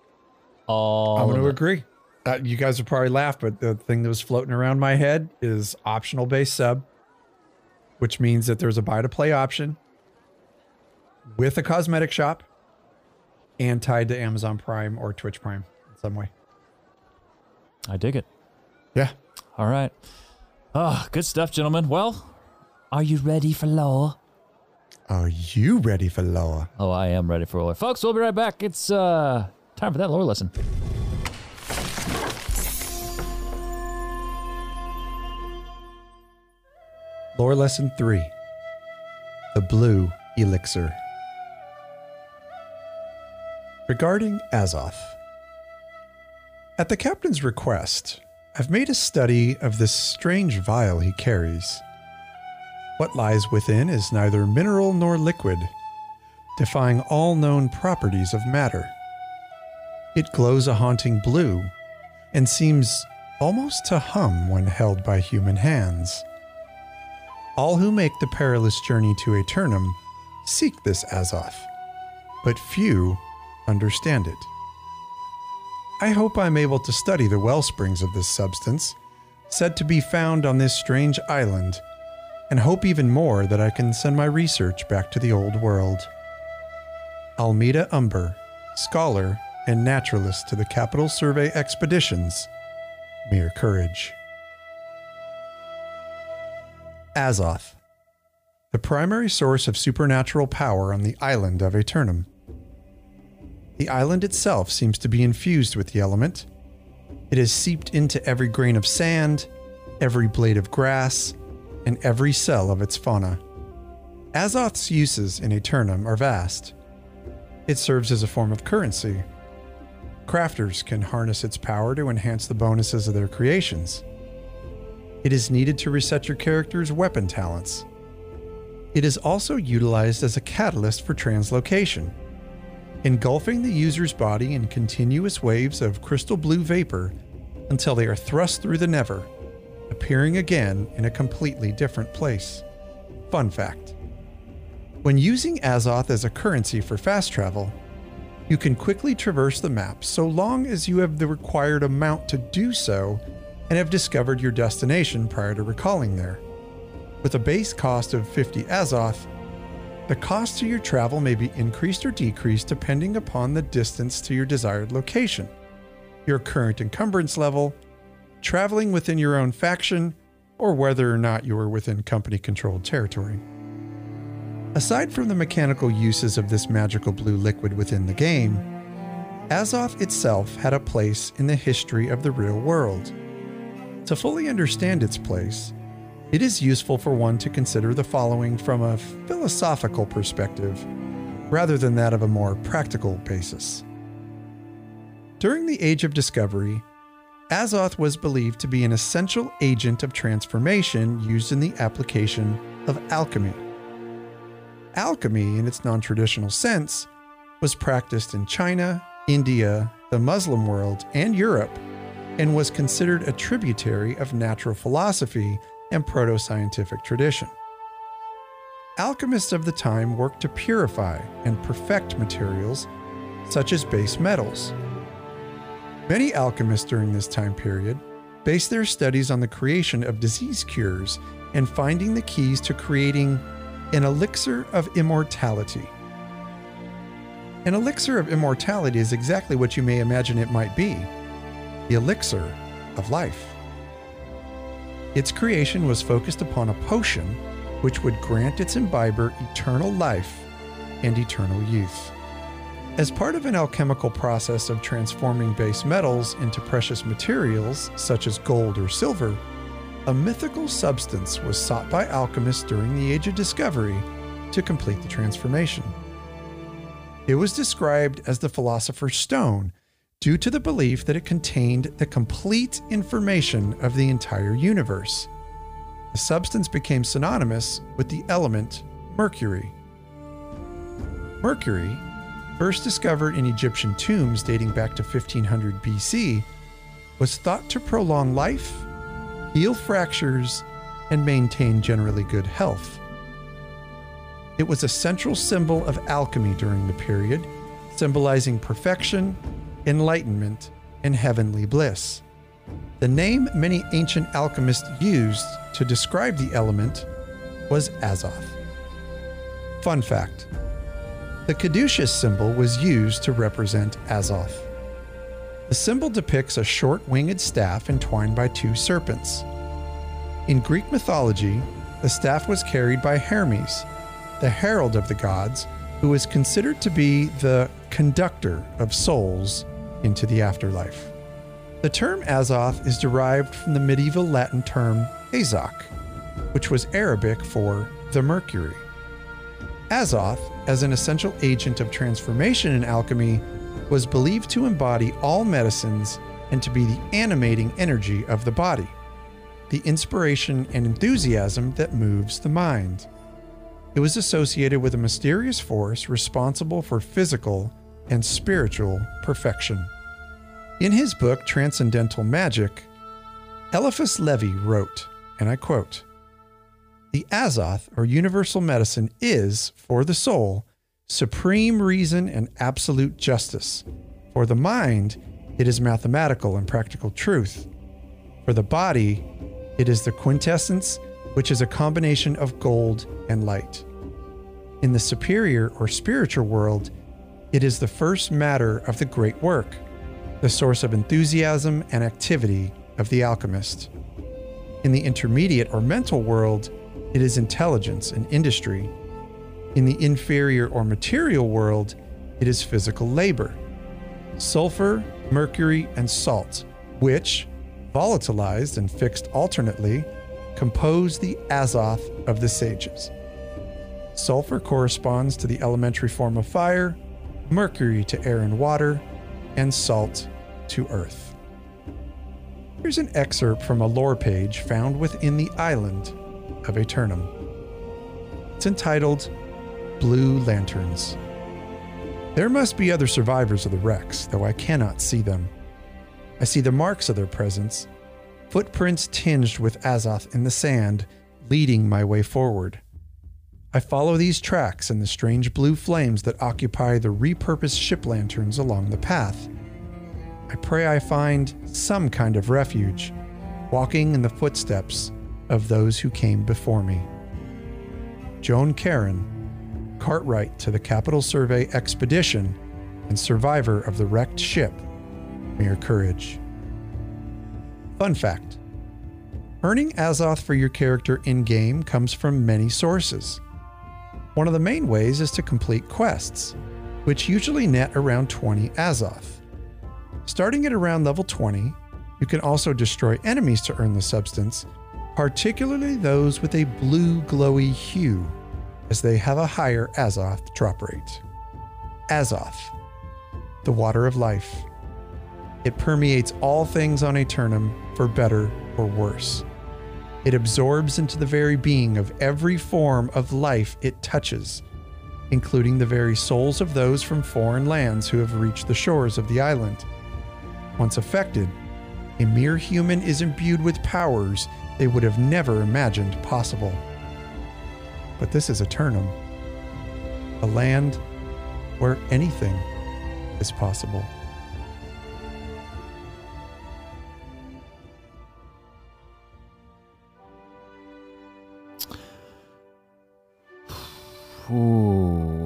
All I'm going of to it. agree. Uh, you guys would probably laugh, but the thing that was floating around my head is optional base sub, which means that there's a buy to play option with a cosmetic shop and tied to Amazon Prime or Twitch Prime in some way. I dig it. Yeah. All right. Oh, good stuff, gentlemen. Well, are you ready for lore? Are you ready for lore? Oh, I am ready for lore. Folks, we'll be right back. It's uh time for that lore lesson. Lore lesson three. The Blue Elixir. Regarding Azoth. At the captain's request, I've made a study of this strange vial he carries. What lies within is neither mineral nor liquid, defying all known properties of matter. It glows a haunting blue and seems almost to hum when held by human hands. All who make the perilous journey to Aeternum seek this Azoth, but few understand it. I hope I'm able to study the well springs of this substance, said to be found on this strange island, and hope even more that I can send my research back to the old world. Almeida Umber, scholar and naturalist to the Capital Survey Expeditions, mere courage. Azoth, the primary source of supernatural power on the island of Aeternum. The island itself seems to be infused with the element. It has seeped into every grain of sand, every blade of grass, and every cell of its fauna. Azoth's uses in Aeternum are vast. It serves as a form of currency. Crafters can harness its power to enhance the bonuses of their creations. It is needed to reset your character's weapon talents. It is also utilized as a catalyst for translocation, engulfing the user's body in continuous waves of crystal blue vapor until they are thrust through the never, appearing again in a completely different place. Fun fact: when using Azoth as a currency for fast travel, you can quickly traverse the map so long as you have the required amount to do so and have discovered your destination prior to recalling there. With a base cost of fifty Azoth, the cost to your travel may be increased or decreased depending upon the distance to your desired location, your current encumbrance level, traveling within your own faction, or whether or not you are within company-controlled territory. Aside from the mechanical uses of this magical blue liquid within the game, Azoth itself had a place in the history of the real world. To fully understand its place, it is useful for one to consider the following from a philosophical perspective, rather than that of a more practical basis. During the Age of Discovery, Azoth was believed to be an essential agent of transformation used in the application of alchemy. Alchemy, in its non-traditional sense, was practiced in China, India, the Muslim world, and Europe, and was considered a tributary of natural philosophy and proto-scientific tradition. Alchemists of the time worked to purify and perfect materials such as base metals. Many alchemists during this time period based their studies on the creation of disease cures and finding the keys to creating an elixir of immortality. An elixir of immortality is exactly what you may imagine it might be: the elixir of life. Its creation was focused upon a potion which would grant its imbiber eternal life and eternal youth. As part of an alchemical process of transforming base metals into precious materials such as gold or silver, a mythical substance was sought by alchemists during the Age of Discovery to complete the transformation. It was described as the Philosopher's Stone due to the belief that it contained the complete information of the entire universe. The substance became synonymous with the element mercury. Mercury, first discovered in Egyptian tombs dating back to fifteen hundred B C, was thought to prolong life, heal fractures, and maintain generally good health. It was a central symbol of alchemy during the period, symbolizing perfection, enlightenment, and heavenly bliss. The name many ancient alchemists used to describe the element was Azoth. Fun fact: the caduceus symbol was used to represent Azoth. The symbol depicts a short winged staff entwined by two serpents. In Greek mythology, the staff was carried by Hermes, the herald of the gods, who is considered to be the conductor of souls into the afterlife. The term Azoth is derived from the medieval Latin term Azok, which was Arabic for the mercury. Azoth, as an essential agent of transformation in alchemy, was believed to embody all medicines and to be the animating energy of the body, the inspiration and enthusiasm that moves the mind. It was associated with a mysterious force responsible for physical and spiritual perfection. In his book, Transcendental Magic, Eliphas Levi wrote, and I quote, "The Azoth, or universal medicine, is, for the soul, supreme reason and absolute justice. For the mind, it is mathematical and practical truth. For the body, it is the quintessence, which is a combination of gold and light. In the superior or spiritual world, it is the first matter of the great work, the source of enthusiasm and activity of the alchemist. In the intermediate or mental world, it is intelligence and industry. In the inferior or material world, it is physical labor, sulfur, mercury, and salt, which, volatilized and fixed alternately, compose the Azoth of the sages. Sulfur corresponds to the elementary form of fire, mercury to air and water, and salt to earth." Here's an excerpt from a lore page found within the island of Aeternum. It's entitled Blue Lanterns. There must be other survivors of the wrecks, though I cannot see them. I see the marks of their presence, footprints tinged with Azoth in the sand, leading my way forward. I follow these tracks and the strange blue flames that occupy the repurposed ship lanterns along the path. I pray I find some kind of refuge, walking in the footsteps of those who came before me. Joan Karen, Cartwright to the Capital Survey Expedition and survivor of the wrecked ship, Mere Courage. Fun fact: earning Azoth for your character in-game comes from many sources. One of the main ways is to complete quests, which usually net around twenty Azoth. Starting at around level twenty, you can also destroy enemies to earn the substance, particularly those with a blue glowy hue, as they have a higher Azoth drop rate. Azoth, the water of life. It permeates all things on Aeternum, for better or worse. It absorbs into the very being of every form of life it touches, including the very souls of those from foreign lands who have reached the shores of the island. Once affected, a mere human is imbued with powers they would have never imagined possible. But this is Aeternum, a land where anything is possible. Ooh.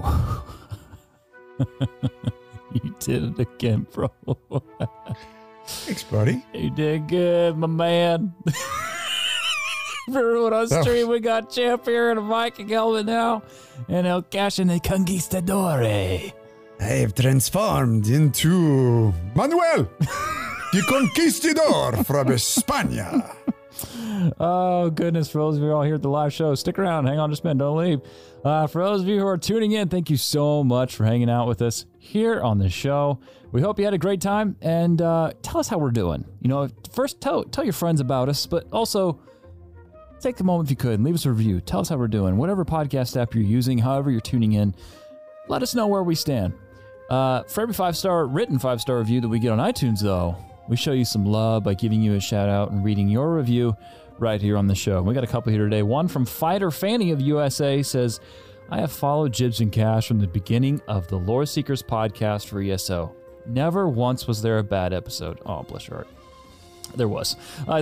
You did it again, bro. Thanks, buddy. You did good, my man. Remember when on stream we got Champ here in a Viking helmet now? And El Cash and the Conquistador. I have transformed into Manuel, the Conquistador from España. Oh, goodness. For those of you all here at the live show, stick around. Hang on just a minute. Don't leave. Uh, for those of you who are tuning in, thank you so much for hanging out with us here on the show. We hope you had a great time, and uh, tell us how we're doing. You know, first tell tell your friends about us, but also take a moment if you could and leave us a review. Tell us how we're doing. Whatever podcast app you're using, however you're tuning in, let us know where we stand. Uh, for every five-star, written five-star review that we get on iTunes, though, we show you some love by giving you a shout-out and reading your review right here on the show. We got a couple here today. One from Fighter Fanny of U S A says, I have followed Jibs and Cash from the beginning of the Lore Seekers podcast for E S O. Never once was there a bad episode. Oh, bless your heart. There was. Uh,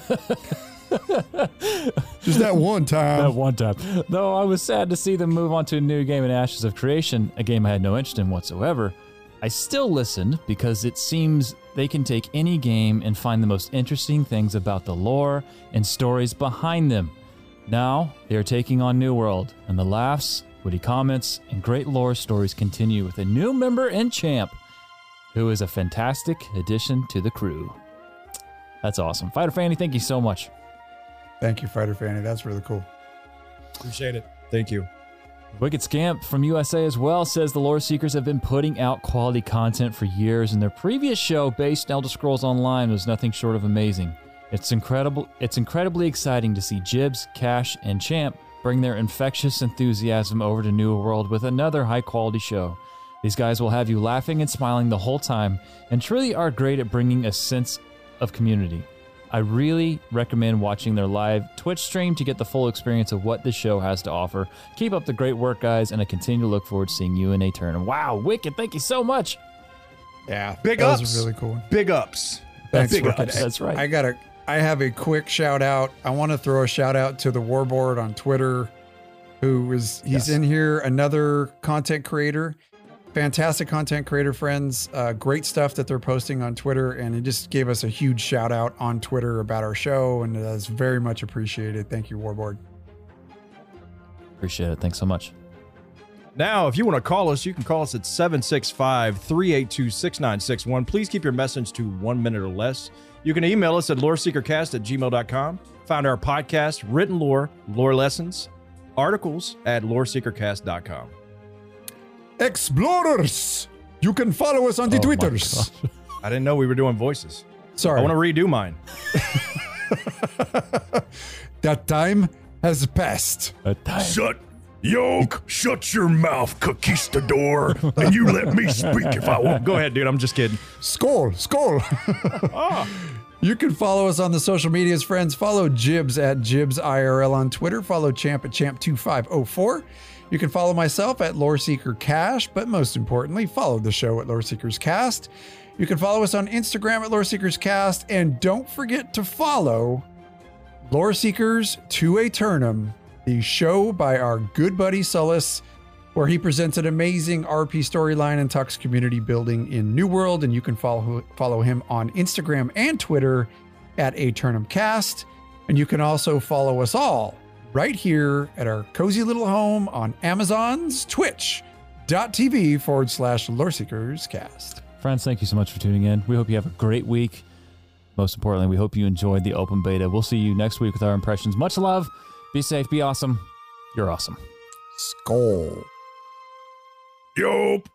Just that one time. That one time. Though I was sad to see them move on to a new game in Ashes of Creation, a game I had no interest in whatsoever, I still listened because it seems they can take any game and find the most interesting things about the lore and stories behind them. Now, they are taking on New World, and the laughs, witty comments, and great lore stories continue with a new member and champ, who is a fantastic addition to the crew. That's awesome. Fighter Fanny, thank you so much. Thank you, Fighter Fanny. That's really cool. Appreciate it. Thank you. Wicked Scamp from U S A as well says the Lore Seekers have been putting out quality content for years, and their previous show based Elder Scrolls Online was nothing short of amazing. It's incredible. It's incredibly exciting to see Jibs, Cash, and Champ bring their infectious enthusiasm over to New World with another high-quality show. These guys will have you laughing and smiling the whole time, and truly are great at bringing a sense of community. I really recommend watching their live Twitch stream to get the full experience of what this show has to offer. Keep up the great work, guys, and I continue to look forward to seeing you in Aeternum. Wow, Wicked, thank you so much. Yeah, big that ups. was a really cool one. Big ups. Thanks, That's Wicked. right. That's right. I got a. I have a quick shout out. I want to throw a shout out to the Warboard on Twitter, who is he's Yes. in here. Another content creator. Fantastic content creator friends, uh, great stuff that they're posting on Twitter, and he just gave us a huge shout out on Twitter about our show, and that's very much appreciated. Thank you, Warboard. Appreciate it. Thanks so much. Now, if you want to call us, you can call us at seven six five, three eight two, six nine six one. Please keep your message to one minute or less. You can email us at loreseekercast at gmail dot com. Find our podcast, Written Lore, Lore Lessons, articles at loreseekercast dot com. Explorers, you can follow us on the Oh my Twitters. I didn't know we were doing voices. Sorry. I want to redo mine. That time has passed. A time. Shut Yoke, shut your mouth, conquistador, and you let me speak if I want. Go ahead, dude. I'm just kidding. Skull, skull. You can follow us on the social medias, friends. Follow Jibs at Jibs I R L on Twitter. Follow Champ at Champ two five oh four. You can follow myself at Loreseeker Cash, but most importantly, follow the show at Loreseekers Cast. You can follow us on Instagram at Loreseekers Cast, and don't forget to follow Loreseekers to Aeternum, the show by our good buddy Sullus, where he presents an amazing R P storyline and talks community building in New World. And you can follow follow him on Instagram and Twitter at AeternumCast. And you can also follow us all right here at our cozy little home on Amazon's twitch.tv forward slash LoreseekersCast. Friends, thank you so much for tuning in. We hope you have a great week. Most importantly, we hope you enjoyed the open beta. We'll see you next week with our impressions. Much love. Be safe. Be awesome. You're awesome. Skull. Yup.